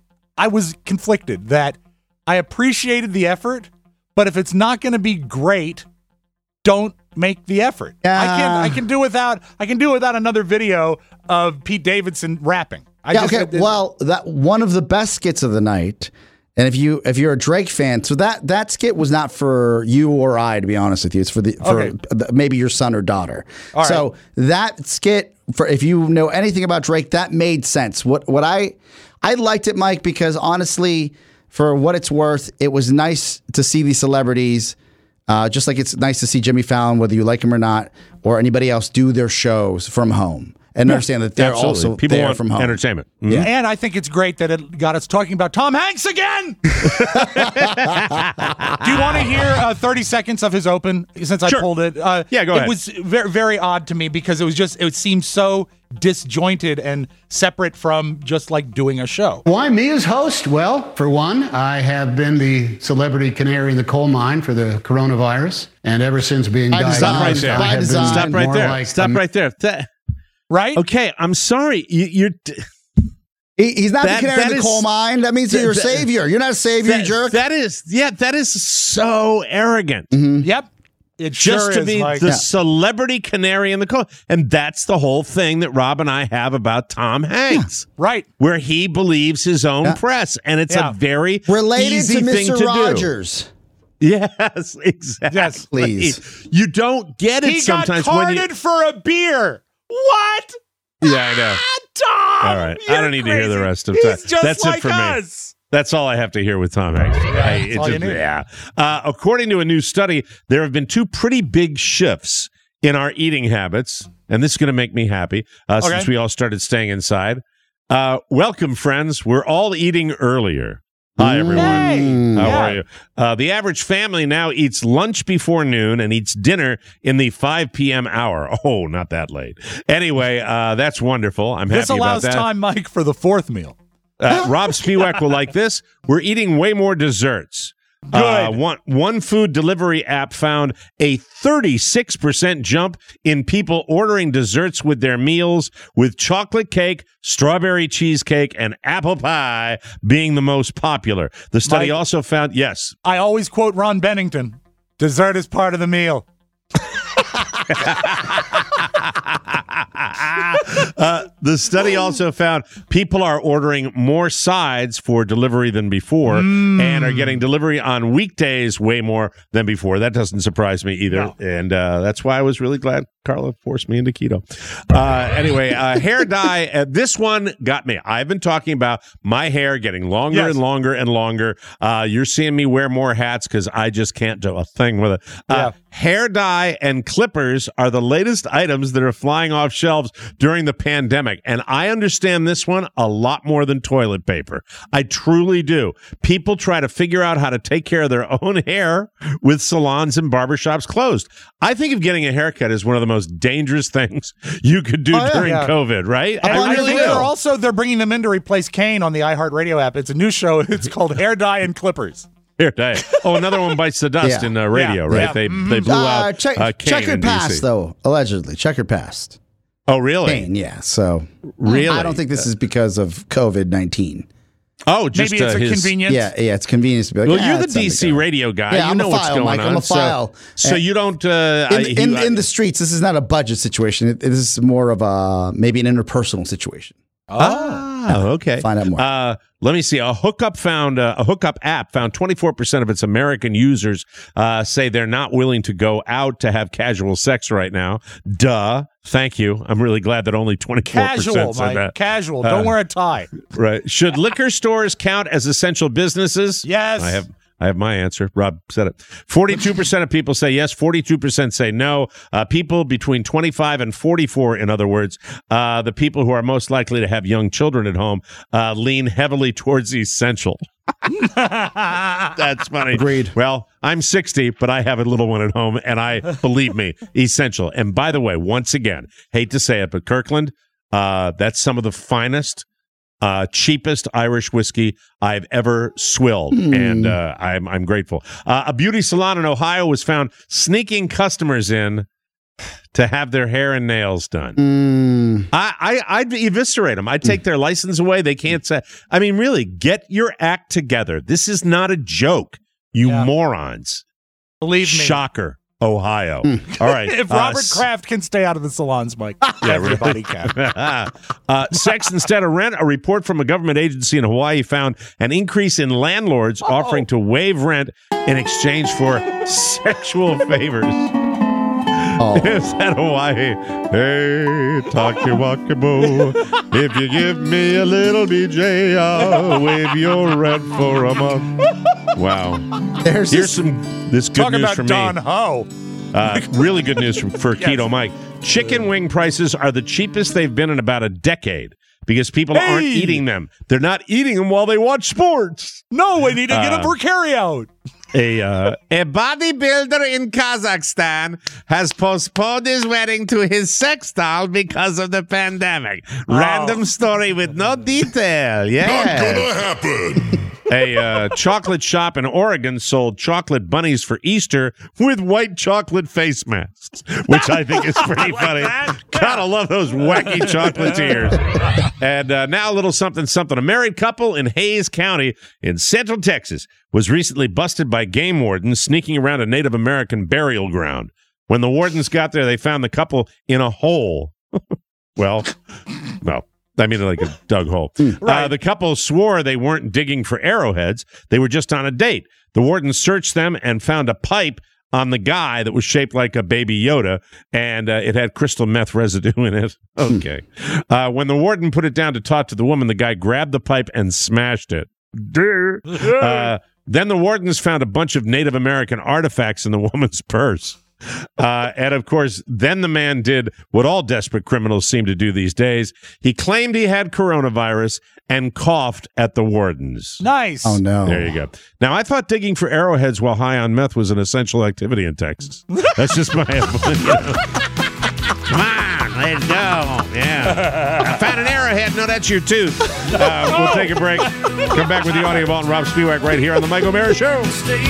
I was conflicted that I appreciated the effort, but if it's not going to be great, don't make the effort. I can I can do without I can do without another video of Pete Davidson rapping. I yeah, just, okay. it- it- well, that one of the best skits of the night. And if you if you're a Drake fan, so that that skit was not for you or I, to be honest with you. It's for the for Okay. the, maybe your son or daughter. All so that skit, for if you know anything about Drake, that made sense. What what I I liked it, Mike, because honestly, for what it's worth, it was nice to see these celebrities. Uh, just like it's nice to see Jimmy Fallon, whether you like him or not, or anybody else, do their shows from home. and Yeah, understand that they're absolutely. also People there want from home. entertainment. Mhm. Yeah. And I think it's great that it got us talking about Tom Hanks again. Do you want to hear uh, thirty seconds of his open since I Sure. pulled it? Uh, Yeah, go it ahead. It was very, very odd to me because it was just, it seemed so disjointed and separate from just like doing a show. Why me as host? Well, for one, I have been the celebrity canary in the coal mine for the coronavirus. And ever since being By diagnosed, design. right there. I By have design. been Stop right more there. like Stop a- right there. That- Right? okay, I'm sorry. You, you're. He, he's not That- the canary that in the is- coal mine. That means that- you're a that- savior. You're not a savior, you That, jerk. that is, yeah, that is so arrogant. Yep. It Just sure to is, be Mike. the Yeah. celebrity canary in the coal. And that's the whole thing that Rob and I have about Tom Hanks. Right. Where he believes his own Yeah. press. And it's Yeah. a very Related easy to thing Mister to Rogers. do. Yes, exactly. Yes, please. You don't get it He got sometimes when carded you. for a beer. What? Yeah, I know. Tom! All right. I you're don't need to hear the crazy. rest of He's that. just That's like it for us. me. That's all I have to hear with Tom Hanks. I- that's it all you just- need. yeah. Uh, according to a new study, there have been two pretty big shifts in our eating habits, and this is going to make me happy uh, Okay. since we all started staying inside. Uh, welcome, friends. We're all eating earlier. Hi, everyone. Hey! How Yeah. are you? Uh, the average family now eats lunch before noon and eats dinner in the five p.m. hour. Oh, not that late. Anyway, uh, that's wonderful. I'm happy This allows about that. time, Mike, for the fourth meal. Uh, Rob Spiewak will like this. We're eating way more desserts. Uh, Good. one one food delivery app found a thirty-six percent jump in people ordering desserts with their meals, with chocolate cake, strawberry cheesecake, and apple pie being the most popular. The study Mike? also found, yes, I always quote Ron Bennington. Dessert is part of the meal. uh, the study also found people are ordering more sides for delivery than before and are getting delivery on weekdays way more than before. That doesn't surprise me either. No. And uh, that's why I was really glad Carla forced me into keto. Uh, anyway, uh, hair dye. Uh, this one got me. I've been talking about my hair getting longer Yes. and longer and longer. Uh, you're seeing me wear more hats because I just can't do a thing with it. Uh, Yeah. Hair dye and clippers are the latest items that are flying off shelves during the pandemic. And I understand this one a lot more than toilet paper. I truly do. People try to figure out how to take care of their own hair with salons and barbershops closed. I think of getting a haircut as one of the most dangerous things you could do Oh, yeah. during Yeah. COVID, right? And I I really think do. they're also they're bringing them in to replace Kane on the iHeartRadio app. It's a new show. It's called Hair Dye and Clippers. Hair dye. Oh, another one bites the dust Yeah. in uh, radio, Yeah. right? Yeah. They Mhm. they blew Uh, out check, uh, Kane checkered in D C. past, though, allegedly. Checkered past. Oh, really? Kane, yeah. So Really? I don't think this is because of COVID nineteen. Oh, just Maybe it's uh, a his, convenience. Yeah, yeah. It's convenient to be like, Well, "Ah, you're the it's time D to C go." radio guy. Yeah, you I'm know a what's file, going Mike. on. I'm a So- file. So, Uh, you don't. Uh, I- In, in, you- in the streets, this is not a budget situation. It, this is more of a maybe an interpersonal situation. Ah, okay. Find out more. Uh, let me see. A hookup found uh, a hookup app found twenty-four percent of its American users uh, say they're not willing to go out to have casual sex right now. Duh. Thank you. I'm really glad that only twenty-four Casual, percent said Mike. that. Casual. Don't Uh, wear a tie. Right. Should liquor stores count as essential businesses? Yes. I have I have my answer. Rob said it. forty-two percent of people say yes. forty-two percent say no. Uh, people between twenty-five and forty-four, in other words, uh, the people who are most likely to have young children at home uh, lean heavily towards essential. That's funny. Agreed. Well, I'm sixty, but I have a little one at home, and I, believe me, essential. And by the way, once again, hate to say it, but Kirkland, uh, that's some of the finest, uh, cheapest Irish whiskey I've ever swilled, Mm. and uh, I'm I'm grateful. Uh, a beauty salon in Ohio was found sneaking customers in to have their hair and nails done. Mm. I, I I'd eviscerate them. I'd take their license away. They can't say. I mean, really, get your act together. This is not a joke, you Yeah. morons. Believe me. Shocker, Ohio. All right. If uh, Robert s- Kraft can stay out of the salons, Mike, everybody can. uh, sex instead of rent. A report from a government agency in Hawaii found an increase in landlords offering to waive rent in exchange for sexual favors. Oh. Is that Hawaii? Hey, Takiwakabo, if you give me a little B J, I'll waive your rent for a month. Wow. There's Here's this, some this good Talk news about for me. Don Ho. Uh, really good news for, for Yes. Keto Mike. Chicken wing prices are the cheapest they've been in about a decade because people Hey! aren't eating them. They're not eating them while they watch sports. No, we need to get Uh, them for carryout. A uh, a bodybuilder in Kazakhstan has postponed his wedding to his sex doll because of the pandemic. Random story with no detail. Yeah, Not gonna happen. A uh, chocolate shop in Oregon sold chocolate bunnies for Easter with white chocolate face masks, which I think is pretty funny. Gotta love those wacky chocolatiers. And uh, now a little something, something. A married couple in Hayes County in Central Texas was recently busted by game wardens sneaking around a Native American burial ground. When the wardens got there, they found the couple in a hole. Well, no. I mean, like a dug hole. Right. Uh, the couple swore they weren't digging for arrowheads. They were just on a date. The warden searched them and found a pipe on the guy that was shaped like a baby Yoda, and uh, it had crystal meth residue in it. Okay. uh, when the warden put it down to talk to the woman, the guy grabbed the pipe and smashed it. Uh, then the wardens found a bunch of Native American artifacts in the woman's purse. Uh, and of course, then the man did what all desperate criminals seem to do these days. He claimed he had coronavirus and coughed at the wardens. Nice. Oh, no. There you go. Now, I thought digging for arrowheads while high on meth was an essential activity in Texas. That's just my opinion. Come on, let's go. Yeah. I found an arrowhead. No, that's your tooth. Uh, we'll take a break. Come back with the Audio Vault and Rob Spiewak right here on the Mike O'Mara Show.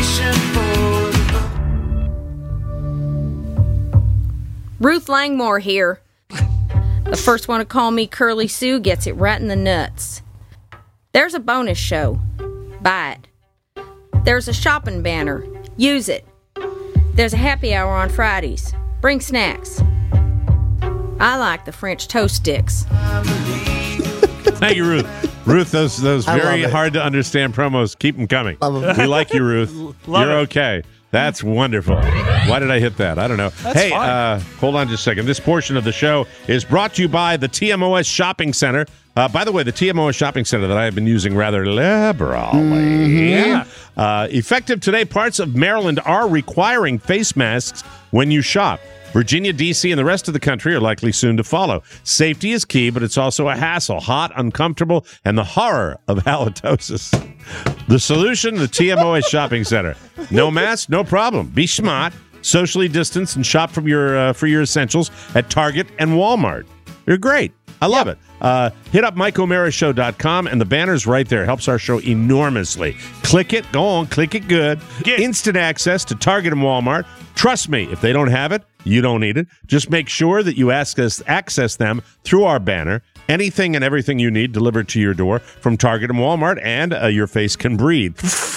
Ruth Langmore here. The first one to call me Curly Sue gets it right in the nuts. There's a bonus show. Buy it. There's a shopping banner. Use it. There's a happy hour on Fridays. Bring snacks. I like the French toast sticks. Thank you, Ruth. Ruth, those those I very love it. hard to understand promos, keep them coming. Love 'em. We like you, Ruth. Love You're it. okay. That's wonderful. Why did I hit that? I don't know. That's hey, fine. uh, hold on just a second. This portion of the show is brought to you by the T M O S Shopping Center. Uh, by the way, the T M O S Shopping Center that I have been using rather liberally. Yeah. Uh, effective today, parts of Maryland are requiring face masks when you shop. Virginia, D C, and the rest of the country are likely soon to follow. Safety is key, but it's also a hassle, hot, uncomfortable, and the horror of halitosis. The solution, the T M O S Shopping Center. No mask, no problem. Be smart, socially distance, and shop from your uh, for your essentials at Target and Walmart. They're great. I love it. Uh, hit up Mike O'Mara Show dot com, and the banner's right there. Helps our show enormously. Click it. Go on. Click it good. Get instant access to Target and Walmart. Trust me, if they don't have it, you don't need it. Just make sure that you ask us, access them through our banner. Anything and everything you need delivered to your door from Target and Walmart, and uh, your face can breathe.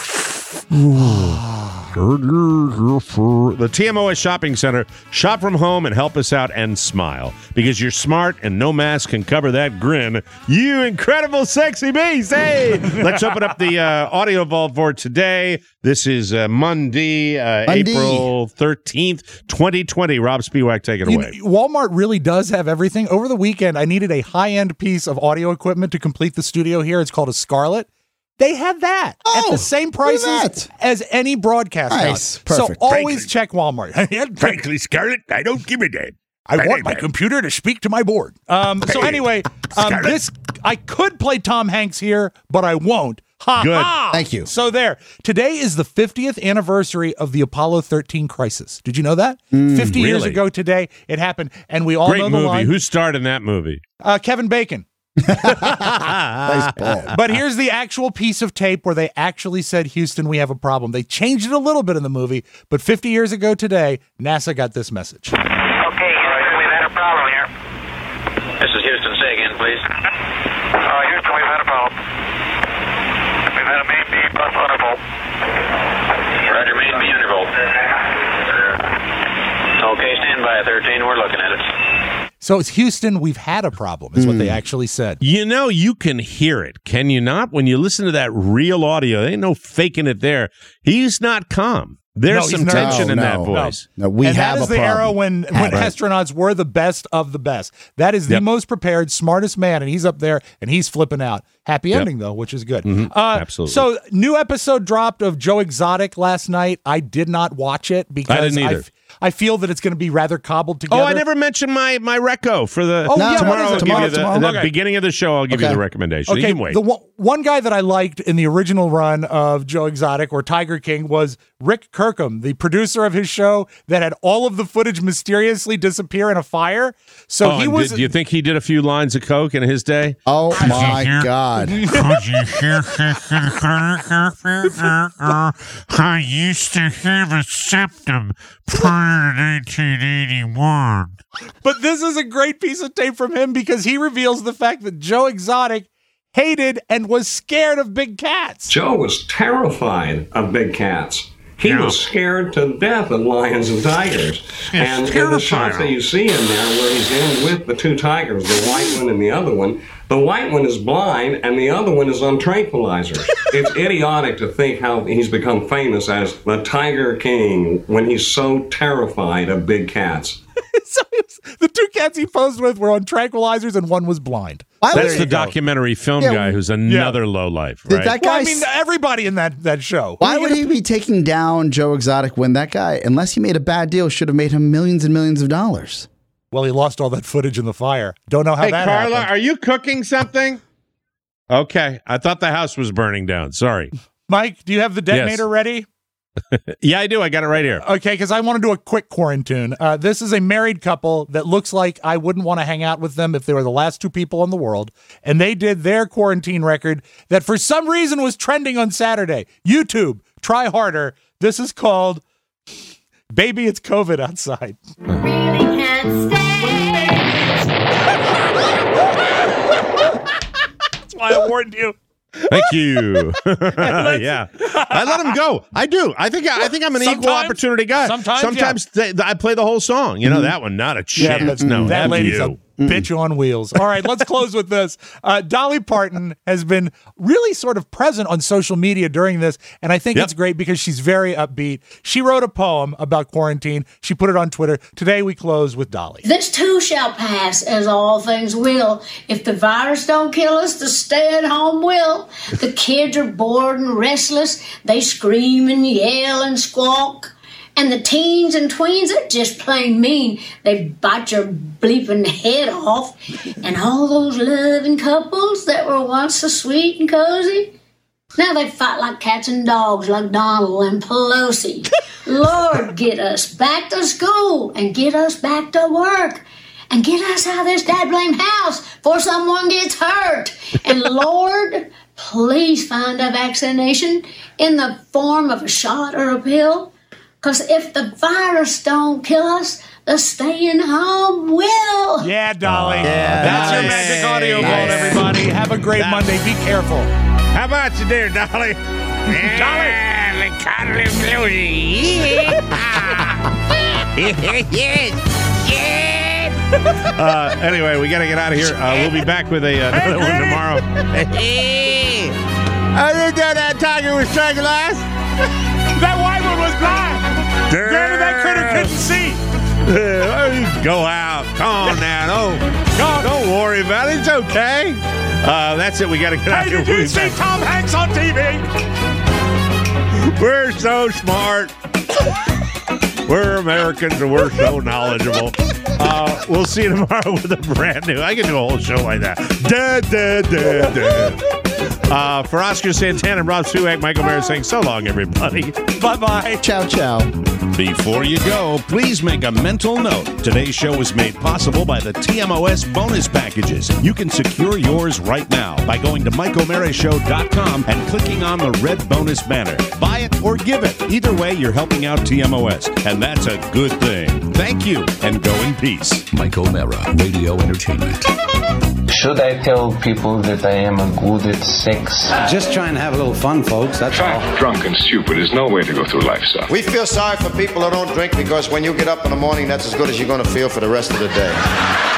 The T M O S Shopping Center. Shop from home and help us out and smile. Because you're smart and no mask can cover that grin. You incredible sexy beast. Hey! Let's open up the uh, Audio Vault for today. This is uh, Monday, uh, Monday. April thirteenth, twenty twenty. Rob Spiewak, take it You away. know, Walmart really does have everything. Over the weekend, I needed a high-end piece of audio equipment to complete the studio here. It's called a Scarlett. They have that at Oh, the same look at prices that. as any broadcast Nice. house. Perfect. So always Frankly- check Walmart. Frankly, Scarlett, I don't give a damn. I That want ain't my bad. computer to speak to my board. Um, so Hey, anyway, um, Scarlett. this I could play Tom Hanks here, but I won't. Ha Good. ha! Thank you. So there. Today is the fiftieth anniversary of the Apollo thirteen crisis. Did you know that? Fifty years Really? ago today, it happened, and we all Great know the movie. line. Who starred in that movie? Uh, Kevin Bacon. Nice ball. But here's the actual piece of tape where they actually said, Houston, we have a problem. They changed it a little bit in the movie, but fifty years ago today, NASA got this message. Okay, Houston, we've had a problem here. This is Houston. Say again, please. Uh, Houston, we've had a problem. We've had a main B plus undervolt. Roger, main B undervolt. Okay, stand by, thirteen. We're looking at it. So it's Houston, we've had a problem, is what they actually said. You know, you can hear it, can you not? When you listen to that real audio, there ain't no faking it there. He's not calm. There's No, he's some not. tension No, in no. that voice. No, we and have that is a the era problem. when, when Right. astronauts were the best of the best. That is the Yep. most prepared, smartest man, and he's up there and he's flipping out. Happy Yep. ending, though, which is good. Mhm. Uh, Absolutely. So, new episode dropped of Joe Exotic last night. I did not watch it because I didn't either. f- I feel that it's going to be rather cobbled together. Oh, I never mentioned my my reco for the Oh, yeah, tomorrow. what is it? I'll Tomorrow, give you the, tomorrow? the Okay. beginning of the show. I'll give you Okay. the recommendation. Okay, You can wait. the one, one guy that I liked in the original run of Joe Exotic or Tiger King was Rick Kirkham, the producer of his show that had all of the footage mysteriously disappear in a fire. So oh, he and was. did, do you think he did a few lines of coke in his day? Oh my God! Could you hear? I used to have a septum prior to nineteen eighty-one. But this is a great piece of tape from him because he reveals the fact that Joe Exotic hated and was scared of big cats. Joe was terrified of big cats. He Yeah. was scared to death of lions and tigers. And in the shots that you see in there where he's in with the two tigers, the white one and the other one, the white one is blind and the other one is on tranquilizers. It's idiotic to think how he's become famous as the Tiger King when he's so terrified of big cats. So it was- the two cats he posed with were on tranquilizers and one was blind. That's the documentary film Yeah, guy who's another low life, Did right? that Well, guy I mean, everybody in that, that show. Why would he be taking down Joe Exotic when that guy, unless he made a bad deal, should have made him millions and millions of dollars? Well, he lost all that footage in the fire. Don't know how Hey, that Carla, happened. are you cooking something? Okay, I thought the house was burning down. Sorry. Mike, do you have the detonator Yes. ready? Yeah, I do. I got it right here. Okay, because I want to do a quick quarantine. Uh, this is a married couple that looks like I wouldn't want to hang out with them if they were the last two people in the world. And they did their quarantine record that for some reason was trending on Saturday. YouTube, try harder. This is called Baby, It's COVID Outside. Really can't stay. That's why I warned you. Thank you. Yeah, I let him go. I do. I think. I think I'm an equal Sometimes- opportunity guy. sometimes, sometimes th- I play the whole song. You know that one. Not a chance. Yeah, but no, that F lady's you. a bitch on wheels. All right, let's close with this. Uh, Dolly Parton has been really sort of present on social media during this, and I think Yep. it's great because she's very upbeat. She wrote a poem about quarantine. She put it on Twitter. Today we close with Dolly. This too shall pass, as all things will. If the virus don't kill us, the stay-at-home will. The kids are bored and restless. They scream and yell and squawk. And the teens and tweens are just plain mean. They bite your bleeping head off. And all those loving couples that were once so sweet and cozy, now they fight like cats and dogs, like Donald and Pelosi. Lord, get us back to school and get us back to work and get us out of this dad blame house before someone gets hurt. And Lord, please find a vaccination in the form of a shot or a pill. Because if the virus don't kill us, the staying home will. Yeah, Dolly. Yeah, That's your nice. magic audio Nice. vault, everybody. Have a great Monday. Be careful. How about you there, Dolly? Dolly! Cuddly Yes! Uh, anyway, we got to get out of here. Uh, we'll be back with a, uh, another one tomorrow. I didn't know that tiger was tranquilized. That white one was blind. Granted, that critter couldn't see. Go out. Come on now. Don't, don't worry about it. It's okay. Uh, that's it. We got to get out Hey, here. did We'll you be see back. Tom Hanks on T V? We're so smart. We're Americans and we're so knowledgeable. Uh, we'll see you tomorrow with a brand new. I can do a whole show like that. Da, da, da, da. Uh, for Oscar Santana and Rob Suak, Michael Mayer saying so long, everybody. Bye-bye. Ciao, ciao. Before you go, please make a mental note. Today's show was made possible by the T M O S bonus packages. You can secure yours right now by going to mike o'mara show dot com and clicking on the red bonus banner. Buy it or give it. Either way, you're helping out T M O S, and that's a good thing. Thank you, and go in peace. Mike O'Mara, Radio Entertainment. Should I tell people that I am a good at sex? Just trying to have a little fun, folks. That's all. Fat, drunk, and stupid is no way to go through life, sir. We feel sorry for people who don't drink because when you get up in the morning, that's as good as you're going to feel for the rest of the day.